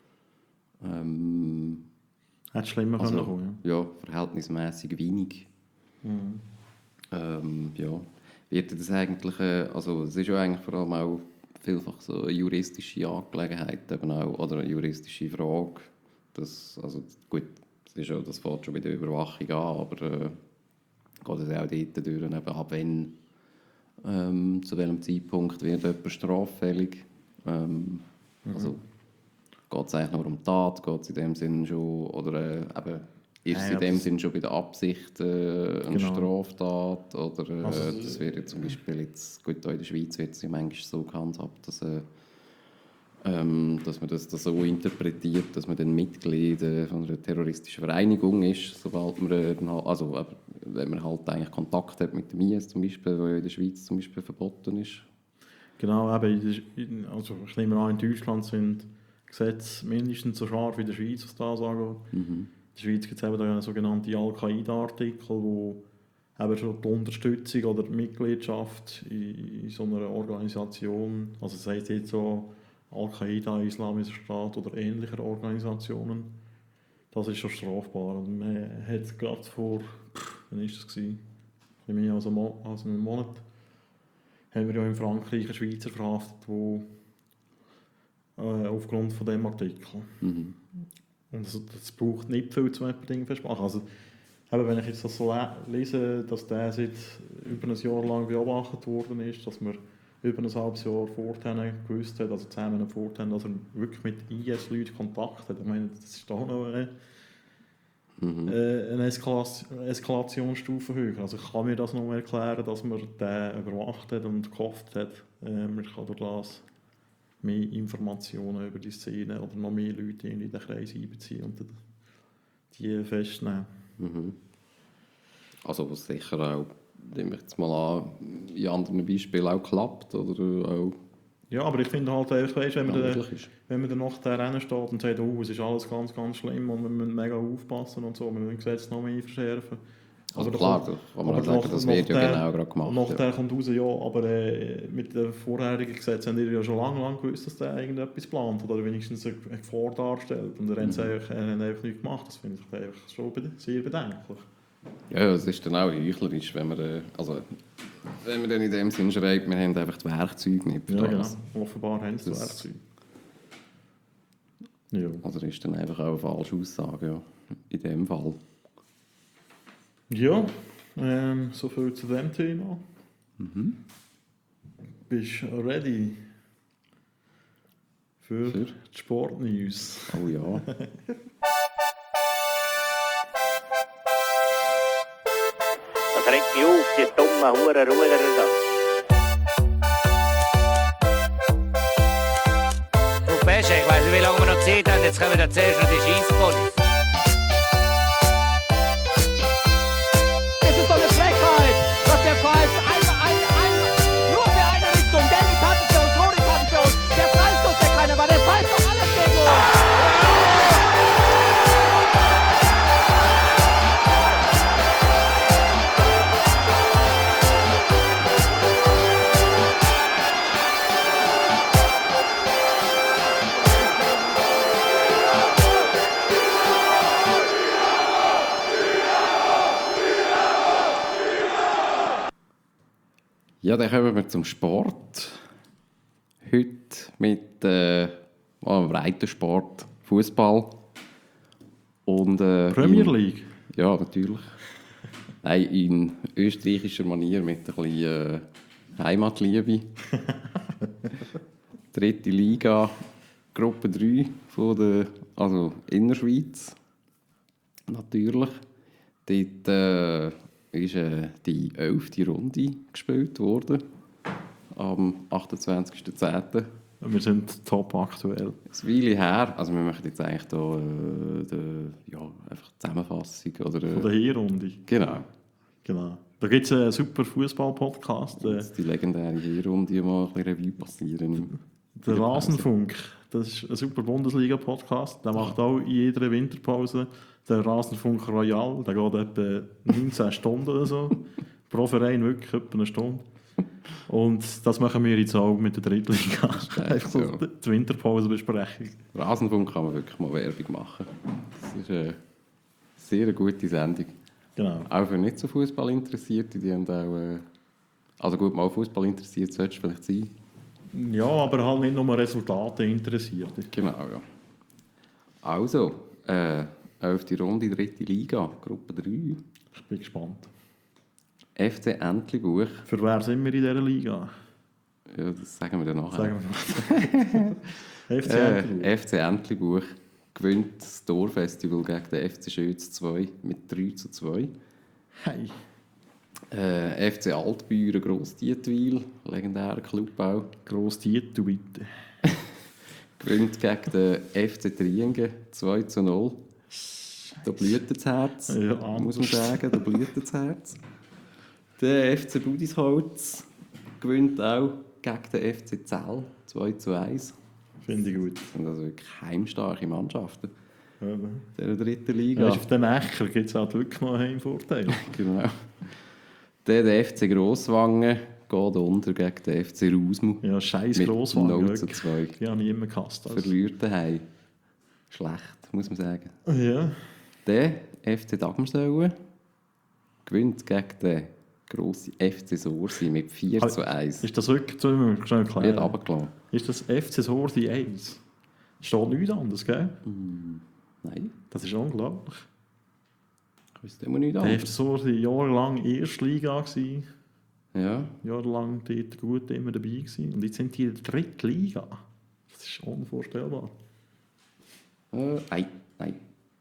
Ähm, Hätte schlimmer also, können kommen, ja. Ja, verhältnismäßig wenig. Mhm. Ähm, ja. Wird das eigentlich, äh, also es ist ja eigentlich vor allem auch vielfach so eine juristische Angelegenheit eben auch, oder eine juristische Frage. Das, also gut, das, ist ja, das fängt schon bei der Überwachung an, aber äh, geht es auch dort durch, eben ab wann, ähm, zu welchem Zeitpunkt wird jemand straffällig. Ähm, mhm. Also geht es eigentlich nur um die Tat, geht es in dem Sinn schon, oder äh, eben, ist es ja, in dem Sinn schon bei der Absicht äh, eine genau. Straftat? Oder äh, also, das wird ja zum Beispiel jetzt, gut, in der Schweiz wird es ja manchmal so gehandhabt, dass, äh, ähm, dass man das, das so interpretiert, dass man dann Mitglied äh, von einer terroristischen Vereinigung ist, sobald man, äh, also äh, wenn man halt eigentlich Kontakt hat mit dem I S zum Beispiel, der in der Schweiz zum Beispiel verboten ist. Genau, eben, also ich nehme an, in Deutschland sind Gesetze mindestens so scharf wie in der Schweiz, was das angeht. Mhm. In der Schweiz gibt es eben einen sogenannten Al-Qaida-Artikel, wo eben schon die Unterstützung oder die Mitgliedschaft in, in so einer Organisation, also das heisst jetzt so Al-Qaida, Islamischer Staat oder ähnliche Organisationen, das ist schon strafbar. Und man hat gerade vor, wann war das? Ein bisschen mehr als einen Monat, haben wir ja in Frankreich einen Schweizer verhaftet, der äh, aufgrund von diesem Artikel. Mhm. Und es das braucht nicht viel zum Ding festmachen. Also, eben, wenn ich jetzt das so lese, dass der seit über ein Jahr lang beobachtet worden ist, dass man über ein halbes Jahr vorher gewusst hat, also zehn Monate vorher, dass er wirklich mit I S-Leuten Kontakt hat. Ich meine, das ist doch noch eine, mhm. äh, eine Eskalation, Eskalationsstufe höher. Also ich kann mir das noch erklären, dass man den überwacht hat und gehofft hat, äh, man kann durch das mehr Informationen über die Szene oder noch mehr Leute in den Kreis einbeziehen und die festnehmen. Mhm. Also was sicher auch, nehme ich jetzt mal an, in anderen Beispielen auch klappt oder auch Ja, aber ich finde halt einfach, weißt, wenn, man ja, dann, ist. wenn man dann nach der Rennen steht und sagt, oh, es ist alles ganz, ganz schlimm und wir müssen mega aufpassen und so, wir müssen das Gesetz noch mehr verschärfen. Also aber klar, kommt, da kann man aber auch sagen, nach- das nach wird ja der- genau gerade gemacht. Nachher Ja. kommt raus, ja, aber äh, mit dem vorherigen Gesetz haben die ja schon lange, lange gewusst, dass der irgendetwas plant oder wenigstens eine eine Gefahr darstellt. Und er hat es einfach, er hat einfach nicht gemacht. Das finde ich einfach schon bede- sehr bedenklich. Ja, es ist dann auch heuchlerisch, wenn man, äh, also, wenn man dann in dem Sinn schreibt, wir haben einfach die Werkzeuge nicht für Ja, das. genau. Offenbar haben sie das Das- Werkzeug. Ja. Also das ist dann einfach auch eine falsche Aussage, ja. In dem Fall. Ja, ähm, so viel zu dem Thema. Mhm. Bist du ready für, Für? die Sportnews? Oh ja. Das regt mich auf, die dummen Hurenruder da. Du Pesche, ich weiss nicht, wie lange wir noch Zeit haben, jetzt kommen wir zuerst noch die Scheisspolice. Es ist doch eine Frechheit, dass der Pfeif einmal, einmal, einmal, nur für eine Richtung, gelbe Karte für uns, rote Karte für uns, der Freistoß, der keiner war, der pfeift doch alles gegen uns. Ja, dann kommen wir zum Sport. Heute mit äh, einem Breitensport, Fußball. Und, äh, Premier in- League? Ja, natürlich. Nein, in österreichischer Manier mit ein bisschen äh, Heimatliebe. Dritte Liga, Gruppe drei von der, also Innerschweiz. Natürlich. Dort äh, ist äh, die elfte Runde gespielt worden. Am achtundzwanzigsten zehnten Wir sind top aktuell. Eine Weile her. Also wir machen jetzt eigentlich da äh, die, ja, einfach Zusammenfassung. Oder, Von der äh, Hinrunde. genau. Genau. Da gibt es einen super Fußball-Podcast. Äh, Jetzt die legendäre Hinrunde mal ein bisschen Revue passieren. der Rasenfunk. Das ist ein super Bundesliga-Podcast. Der macht auch in jeder Winterpause den Rasenfunk Royal. Der geht etwa neunzehn Stunden oder so. Pro Verein wirklich etwa eine Stunde. Und das machen wir jetzt auch mit der Drittliga. Einfach so ja. die Winterpause-Besprechung. Rasenfunk kann man wirklich mal Werbung machen. Das ist eine sehr gute Sendung. Genau. Auch für nicht so Fußball Interessierte, die haben auch, äh, also gut, mal Fußball interessiert sollte es vielleicht sein. Ja, aber halt nicht nur Resultate interessiert. Genau, ja. Also, äh, elfte Runde, dritte Liga, Gruppe drei. Ich bin gespannt. F C Entlebuch. Für wer sind wir in dieser Liga? Ja, das sagen wir dann nachher. Sagen wir mal. F C Äh, Entlebuch. F C Entlebuch gewinnt das Torfestival gegen den F C Schötz zwei mit drei zu zwei. Hey. Äh, F C Altbüren Grossdietwil, legendärer Club auch, Gross Tietu, bitte. gewinnt gegen den F C Triengen zwei zu null. Da blüht das Herz, Ja, muss man sagen, da blüht das Herz. Der F C Budisholz gewinnt auch gegen den F C Zell zwei zu eins. Finde ich gut. Das sind also wirklich heimstarke Mannschaften Ja, in der dritten ja. Liga. Auf den Äcker gibt es halt wirklich noch einen Heimvorteil. Genau. Der, der F C Grosswangen geht unter gegen den F C Rausmu. Ja, scheiß Mit Grosswagen. null zu zwei. Die habe ich immer gehasst. Also. Verliert daheim. Schlecht, muss man sagen. Ja. Der F C Dagmersäule gewinnt gegen den grossen F C Sorsi mit vier Ah, zu eins. Ist das wirklich, so müssen wir schnell Wird erklären. runtergelassen. Ist das F C Sordi eins? Steht nichts anderes, gell? Nein, Das ist unglaublich. ich wüsste immer nicht Der F C anders. Sordi jahrelang Erstliga gsi, Ja, jahrelang dort gut immer dabei gsi. Und jetzt sind die in der dritten Liga. Das ist unvorstellbar. äh, nein, nein.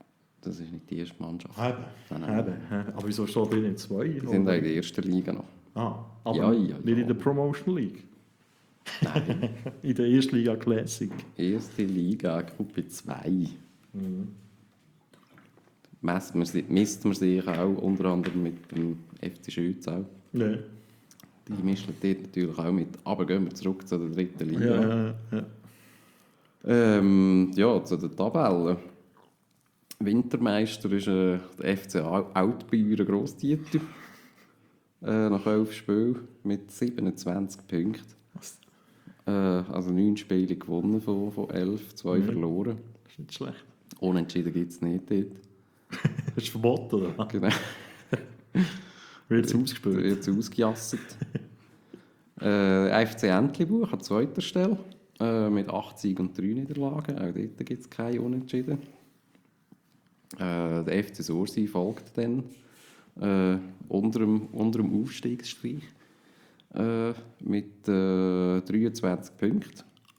das ist nicht die erste Mannschaft. Eben, Nein, eben, eben. Aber wieso steht ihr in zwei? Die sind auch in der ersten Liga noch. Ah, aber Ja, ja, nicht ja. in der Promotion League? Nein. In der ersten Liga Classic. Erste Liga, Gruppe zwei. Mhm. Misst man, si- misst man sich auch unter anderem mit dem F C Schützau. Ja. Die mischen dort natürlich auch mit. Aber gehen wir zurück zu der dritten Liga. Ja, ja, ja. Ähm, ja, zu den Tabellen. Wintermeister ist äh, der F C Altbüren Grosstieter. Äh, nach elf Spielen mit siebenundzwanzig Punkten. Äh, also neun Spiele gewonnen von, von elf, zwei Mhm. verloren. Das ist nicht schlecht. Unentschieden gibt es nicht dort. Das ist verboten, oder? Genau. Wird es ausgespielt? Wird es ausgejasset. äh, F C Entlebuch an zweiter Stelle äh, mit acht Siegen und drei Niederlagen. Auch dort gibt es keine Unentschieden. Äh, der F C Sursi folgt dann äh, unter, dem, unter dem Aufstiegsstrich äh, mit äh, dreiundzwanzig Punkten.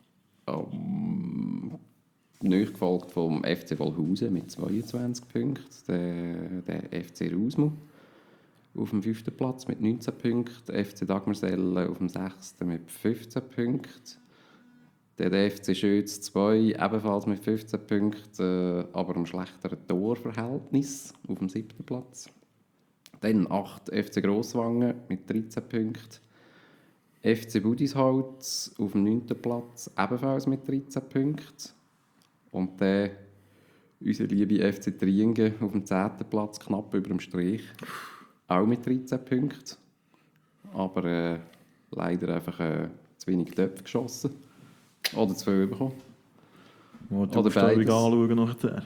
Ähm, Nachgefolgt vom F C Wallhausen mit zweiundzwanzig Punkten. Der, der F C Rausmu auf dem fünften Platz mit neunzehn Punkten. Der F C Dagmersellen auf dem sechsten mit fünfzehn Punkten. Der, der F C Schötz zwei ebenfalls mit fünfzehn Punkten, äh, aber am schlechteren Torverhältnis auf dem siebten Platz. Dann acht F C Grosswangen mit dreizehn Punkten. F C Budisholz auf dem neunten Platz ebenfalls mit dreizehn Punkten. Und dann unser liebe F C Triengen auf dem zehnten Platz, knapp über dem Strich, auch mit dreizehn Punkten. Aber äh, leider einfach äh, zu wenig Töpfe geschossen. Oder zu viel bekommen. Mal die Oder Aufstellung beides. anschauen nachher.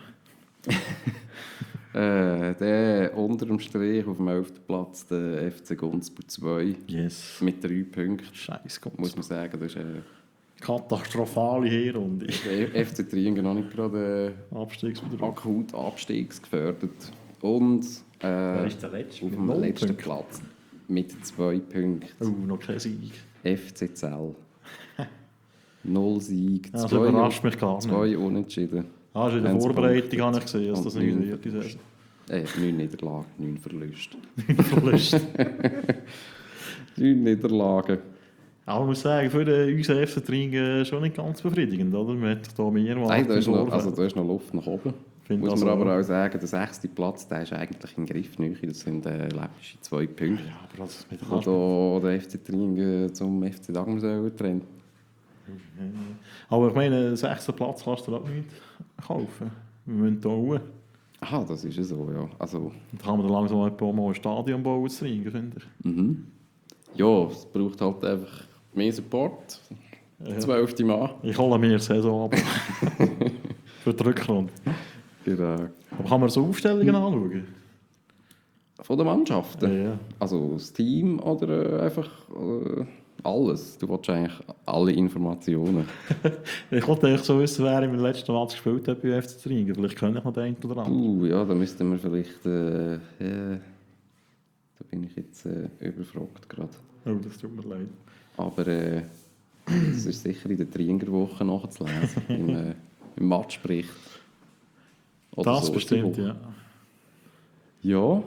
Äh, der unter dem Strich auf dem elften Platz, der F C Gunzburg zwei, Yes. mit drei Punkten. Scheiß Gott. Muss man sagen, das ist äh, Katastrophale Herrunde. der F C Triengen noch nicht gerade äh, Abstiegsbetrug. akut abstiegsgefährdet. Und äh, Wer ist der Letzte? auf Mit dem null letzten Punkten? Platz mit zwei Punkten. Oh, noch kein Sieg. F C Zell. Null Sieg, Das zwei, überrascht mich gar nicht. zwei Unentschieden. Ah, schon in der eins Vorbereitung Punkte habe ich gesehen, dass und das neun nicht wird. Verluste. Äh, neun Niederlagen, neun Verluste. Verlust. neun Niederlagen. Aber ich muss sagen, für den, unseren F C Tringen schon nicht ganz befriedigend, oder? Man hat hier mehrmals Nein, da ist, im noch, Vorfeld. also, da ist noch Luft nach oben. Finde Muss also man aber auch. auch sagen, der sechste Platz, der ist eigentlich in Griffnähe. Das sind äh, läppische zwei Punkte. Ja, aber das mit Wo da der F C Tringen zum F C Dagmersellen trennt. Aber ich meine, den sechsten Platz kannst du auch nicht kaufen. Wir müssen hier hoch. Aha, das ist ja so, ja. Also, Und kann man dann langsam ein paar Mal ein Stadion bauen zu Tringen, finde ich. mhm. Ja, es braucht halt einfach mehr Support. Zwölfte Mann. Ich hole mir die Saison ab. Für die Rückrunde. Genau. Aber kann man so Aufstellungen anschauen? Von den Mannschaften? Ja, ja. Also das Team oder äh, einfach äh, alles? Du willst eigentlich alle Informationen. Ich wollte eigentlich so wissen, wer im letzten Match gespielt hat bei F C Tringen. Vielleicht können ich noch den einen oder anderen. Uh, ja, da müssten wir vielleicht... Äh, äh, da bin ich jetzt äh, überfragt gerade. Oh, das tut mir leid. Aber äh, das ist sicher in der Tringerwoche nachzulesen. im, äh, Im Matchbericht. Oder Das so ist die bestimmt, Woche. ja. Ja.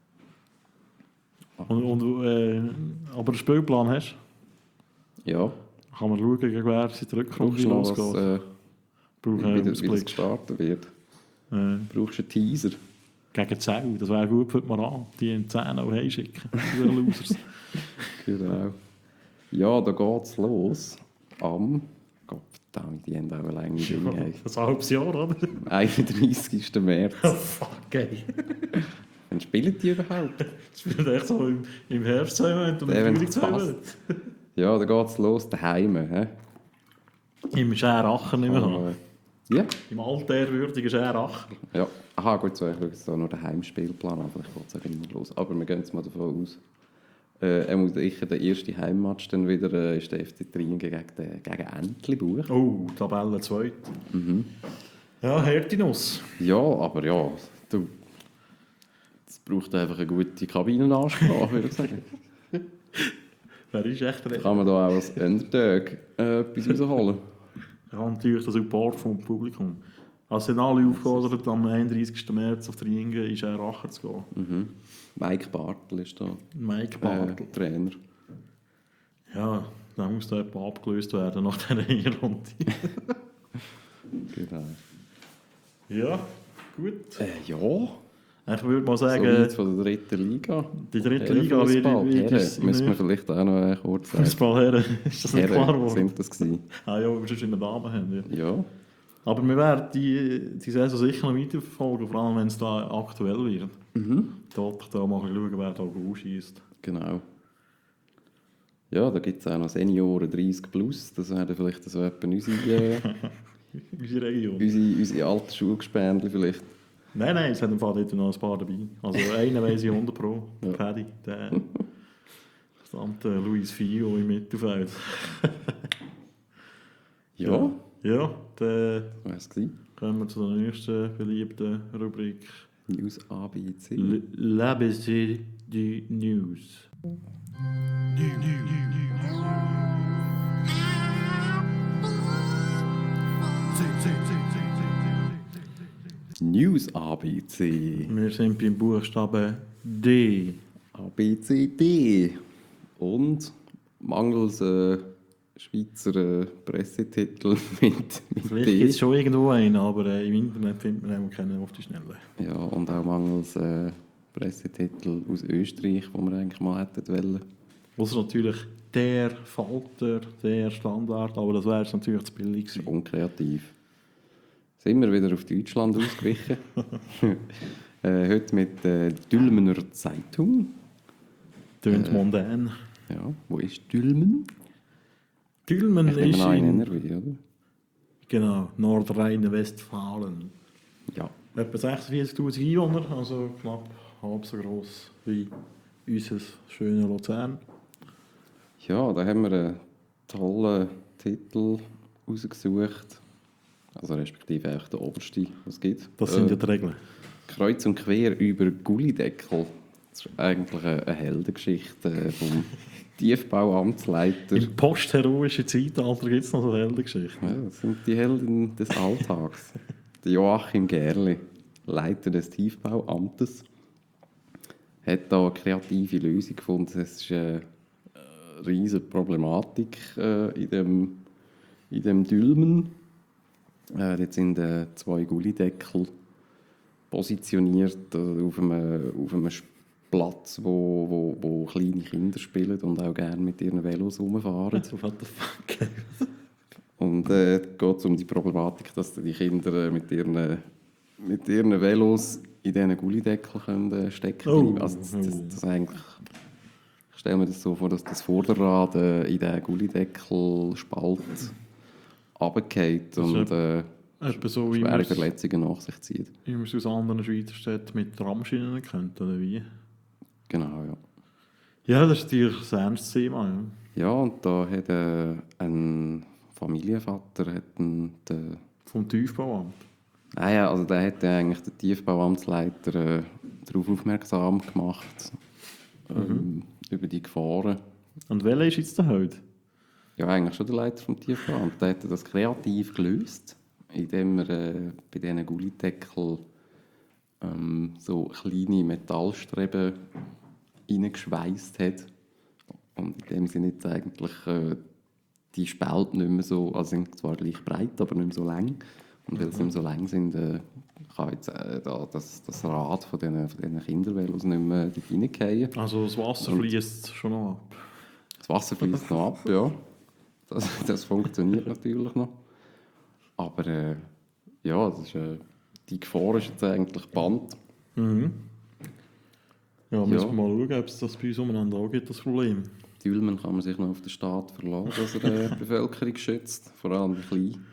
Und, und, äh, aber den Spielplan hast Ja. kann man schauen, gegen wer sie die Rückrunde Brauchst du noch was, losgeht. äh, Brauche wie, einen wie, das- wie das Ausblick. gestartet wird? Äh, Brauchst du einen Teaser? gegen Zell, das wäre gut für die Moral. Die in zehn auch heimschicken. Die Losers. Genau. Ja, da geht es los. Am... Gott verdammt, die haben auch eine lange Dinge. ey. Das ein halbes Jahr, oder? einunddreißigsten März. Fuck, ey. Wann spielen die überhaupt? Das spielt echt so im, im Herbst zwei Monate und Der, im wenn's Frühling zwei passt. Monate. Ja, da geht es los daheim. He? Im Scheracher nicht mehr. Aber, äh, ja. Im altehrwürdigen Scheracher. ja. Aha, gut, so, ich schaue jetzt da nur den Heimspielplan an, vielleicht geht es auch immer los. Aber wir gehen jetzt mal davon aus. Äh, er muss sicher der erste Heimmatch dann wieder äh, ist der F C Tringen gegen, den- gegen Entlebuch. Oh, Tabelle zwei. Mhm. Ja, harte Nuss. Ja, aber ja, du. Es braucht einfach eine gute Kabinenansprache, würde ich sagen. Wer ist echt recht? Kann man da auch als Underdog äh, etwas rausholen? Ich habe natürlich den Support vom Publikum. Also sind alle aufgefordert, am einunddreißigsten März auf die Ringe in Scherracher zu gehen. Mhm. Mike Bartel ist da Mike äh, Bartel. Trainer. Ja, dann muss da jemand abgelöst werden nach dieser Hinrunde. Genau. Ja, gut. Äh, ja, Ich würde mal so sagen, weit von der dritten Liga. die dritte Liga wird Herrenfußball. wird Herren, es müssen wir vielleicht auch noch äh, kurz sagen. Fußballherren, ist das nicht klar Herren geworden? sind das gewesen. Ah ja, weil wir schon eine Dame haben. Ja. Ja, Aber wir werden die, die Saison sicher noch weiterverfolgen, vor allem wenn es da aktuell wird. mhm. Dort da mal schauen, wer da ausschießt. genau. Ja, da gibt es auch noch Senioren dreißig plus. Das wären vielleicht so etwa unsere, äh, Unsere Region. unsere, unsere alten Schulgespendli vielleicht. Nein, nein, es hat im Fall dort noch ein paar dabei. Also einen weiss ich hundert Pro, Ja. Paddy, der verdammte Luis Fio im Mittelfeld. Ja, Ja, dann was war es? kommen wir zu der nächsten beliebten Rubrik. News A, B, C. L- L'A B C du News. News A, B, C. Wir sind beim Buchstaben D. A, B, C, D. Und mangels äh, Schweizer äh, Pressetitel mit, mit Vielleicht D. gibt es schon irgendwo einen, aber äh, im Internet findet man auch keinen auf die Schnelle. Ja, und auch mangels äh, Pressetitel aus Österreich, wo wir eigentlich mal hätten wollen. Was natürlich der Falter, der Standard, aber das wäre natürlich zu billig gewesen. Unkreativ. Sind wir wieder auf Deutschland ausgewichen. äh, heute mit der Dülmener Zeitung. Tönt Äh. mondän. Ja, wo ist Dülmen? Dülmen Ich nehme ist an, in in N R W, oder? genau, Nordrhein-Westfalen. Ja. Etwa sechsundvierzigtausend Einwohner, also knapp halb so gross wie unser schönes Luzern. Ja, da haben wir einen tollen Titel rausgesucht. Also respektive auch der oberste, was es gibt. Das sind Äh, ja die Regeln. Kreuz und quer über Gullideckel. Das ist eigentlich eine, eine Heldengeschichte äh, vom Tiefbauamtsleiter. Im postheroischen Zeitalter gibt es noch so Heldengeschichten. Ja, das sind die Helden des Alltags. Der Joachim Gerli, Leiter des Tiefbauamtes, hat da eine kreative Lösung gefunden. Es ist eine riesige Problematik äh, in dem, in dem Dülmen. Äh, dort sind äh, zwei Gullideckel positioniert äh, auf einem, auf einem Platz, wo, wo, wo kleine Kinder spielen und auch gerne mit ihren Velos rumfahren. What the fuck? Und äh, geht es um die Problematik, dass die Kinder äh, mit, ihren, mit ihren Velos in diesen Gullideckel können, äh, stecken Oh. bleiben. Also das, das, das eigentlich, ich stelle mir das so vor, dass das Vorderrad äh, in diesen Gullideckelspalt runterfällt und äh, Etwa so, wie schwere man es Verletzungen nach sich zieht. wie man es aus anderen Schweizer Städten mit Tramschienen kennt, oder wie? Genau, ja. Ja, das ist natürlich ein ernstes Thema. Ja. Ja, und da hat äh, ein Familienvater hat einen, den, Vom Tiefbauamt. ah ja, also der hat ja eigentlich den Tiefbauamtsleiter äh, darauf aufmerksam gemacht, ähm, über die Gefahren. Und welcher ist jetzt der heute? Ja, eigentlich schon der Leiter vom Tiefbauamt. Der hat das kreativ gelöst, indem er äh, bei diesen Gullideckel ähm, so kleine Metallstreben reingeschweißt hat. Und in dem Sinne jetzt eigentlich äh, die Spalt nicht mehr so, also sind zwar gleich breit, aber nicht mehr so lang. Und weil sie nicht mehr so lang sind, äh, kann jetzt äh, da das, das Rad von diesen, von diesen Kindervelos nicht mehr dort reingehen. Also das Wasser fließt schon noch ab. Das Wasser fließt noch ab, ja. Das, das funktioniert natürlich noch. Aber äh, ja, das ist, äh, die Gefahr ist jetzt eigentlich gebannt. Mhm. Ja, müssen Ja. wir mal schauen, ob es das bei uns umeinander auch gibt, das Problem. Dülmen kann man sich noch auf den Staat verlassen, dass er die Bevölkerung schützt, vor allem die Kleinen.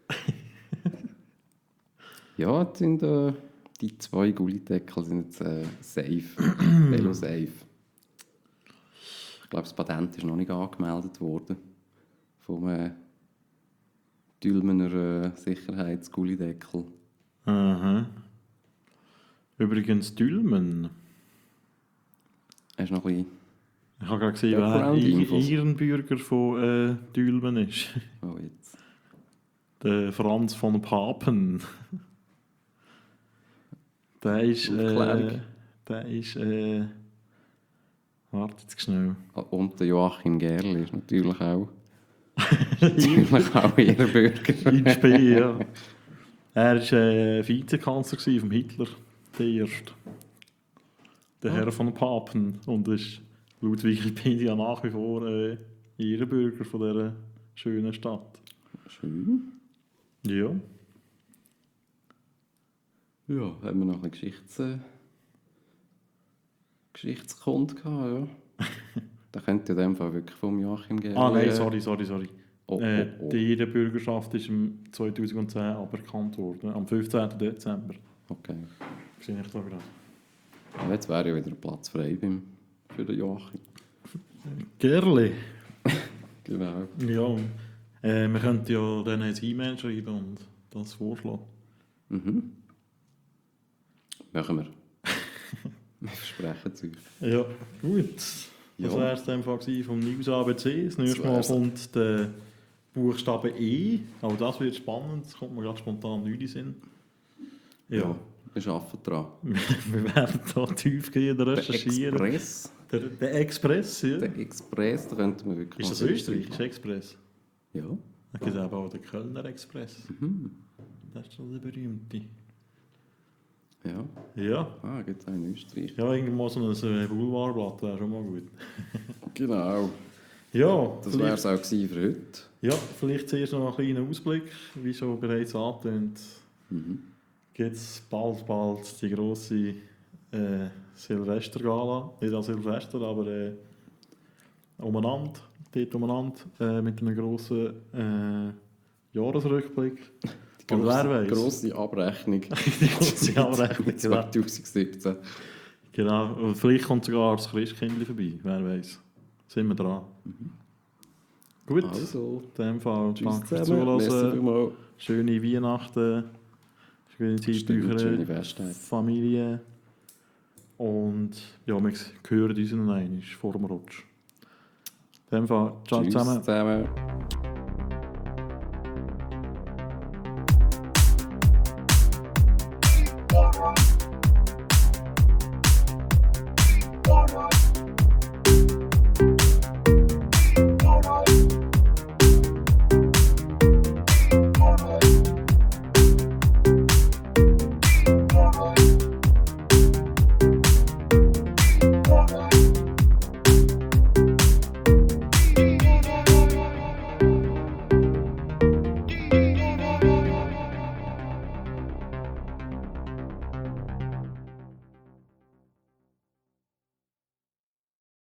Ja, jetzt sind äh, die zwei Gullideckel sind jetzt äh, safe, Velo-safe. Ich glaube, das Patent ist noch nicht angemeldet worden vom äh, Dülmener äh, Sicherheitsgullideckel. Aha. Übrigens Dülmen. Hast du noch ein bisschen... Ich habe gerade gesehen, wer Background-Infos. Ehrenbürger von äh, Dülmen ist. Oh, jetzt. Der Franz von Papen. Der ist... Äh, Aufklärung. der ist... Äh, warte jetzt schnell. Und der Joachim Gerli ist natürlich auch... natürlich auch Ehrenbürger. Im Spiel, ja. Er war äh, Vizekanzler von Hitler, der erste. Der Herr von Papen. Und ist laut Wikipedia nach wie vor äh, Ehrenbürger von dieser schönen Stadt. Schön. Ja. Ja, haben wir noch eine Geschichts... Äh, Geschichtskund gehabt, ja. Da könnte in dem Fall wirklich vom Joachim Gerli... Ah nein, äh, sorry, sorry, sorry. Oh, äh, oh, oh. Die Ehrenbürgerschaft ist im zweitausendzehn aberkannt worden, am fünfzehnten Dezember. Okay. Sehe ich da gerade. Ja, jetzt wäre ja wieder ein Platz frei beim, für den Joachim. Gerli. Genau. Ja. Äh, wir könnten ja dann ein E-Mail schreiben und das vorschlagen. Mhm. Machen wir. Wir versprechen es euch. Ja, gut. Ja. Das wäre es dann vom News A B C. Das nächste Mal wär's. kommt der Buchstabe E. Auch das wird spannend. Das kommt mir gerade spontan nicht in den Sinn. Ja. Wir arbeiten dran. Wir werden da tiefgehend Der recherchieren. Express. Der, der Express, ja. Der Express, da könnten wir wirklich... Ist das mal österreichisch Express? Ja. Da gibt es eben auch den Kölner Express. Mhm. Das ist so der berühmte. Ja. Ja. Ah, gibt es auch in Österreich. Ja, irgendwo so ein äh, Boulevardblatt wäre schon mal gut. Genau. Ja, Das wäre es auch gewesen für heute. Ja, vielleicht zuerst noch ein kleiner Ausblick. Wie schon bereits angetönt, Mhm. gibt es bald, bald die grosse äh, Silvestergala. Nicht an Silvester, aber äh, umeinander. Dort umeinander äh, mit einem grossen äh, Jahresrückblick. Die Und wer grosse, weiß? grosse Abrechnung. Die grosse Abrechnung, genau. zwanzig siebzehn. Genau. Und vielleicht kommt sogar das Christkindli vorbei. Wer weiß. Sind wir dran. Gut. Also, In dem Fall tschüss danke fürs zusammen. Merci Zuhören. vielmals. Schöne Weihnachten. Schöne Zeit bei Stimmt, schöne eurer Festtage. Familie. Und ja, wir hören uns noch einmal vor dem Rutsch. In dem Fall, ciao Tschüss zusammen. zusammen.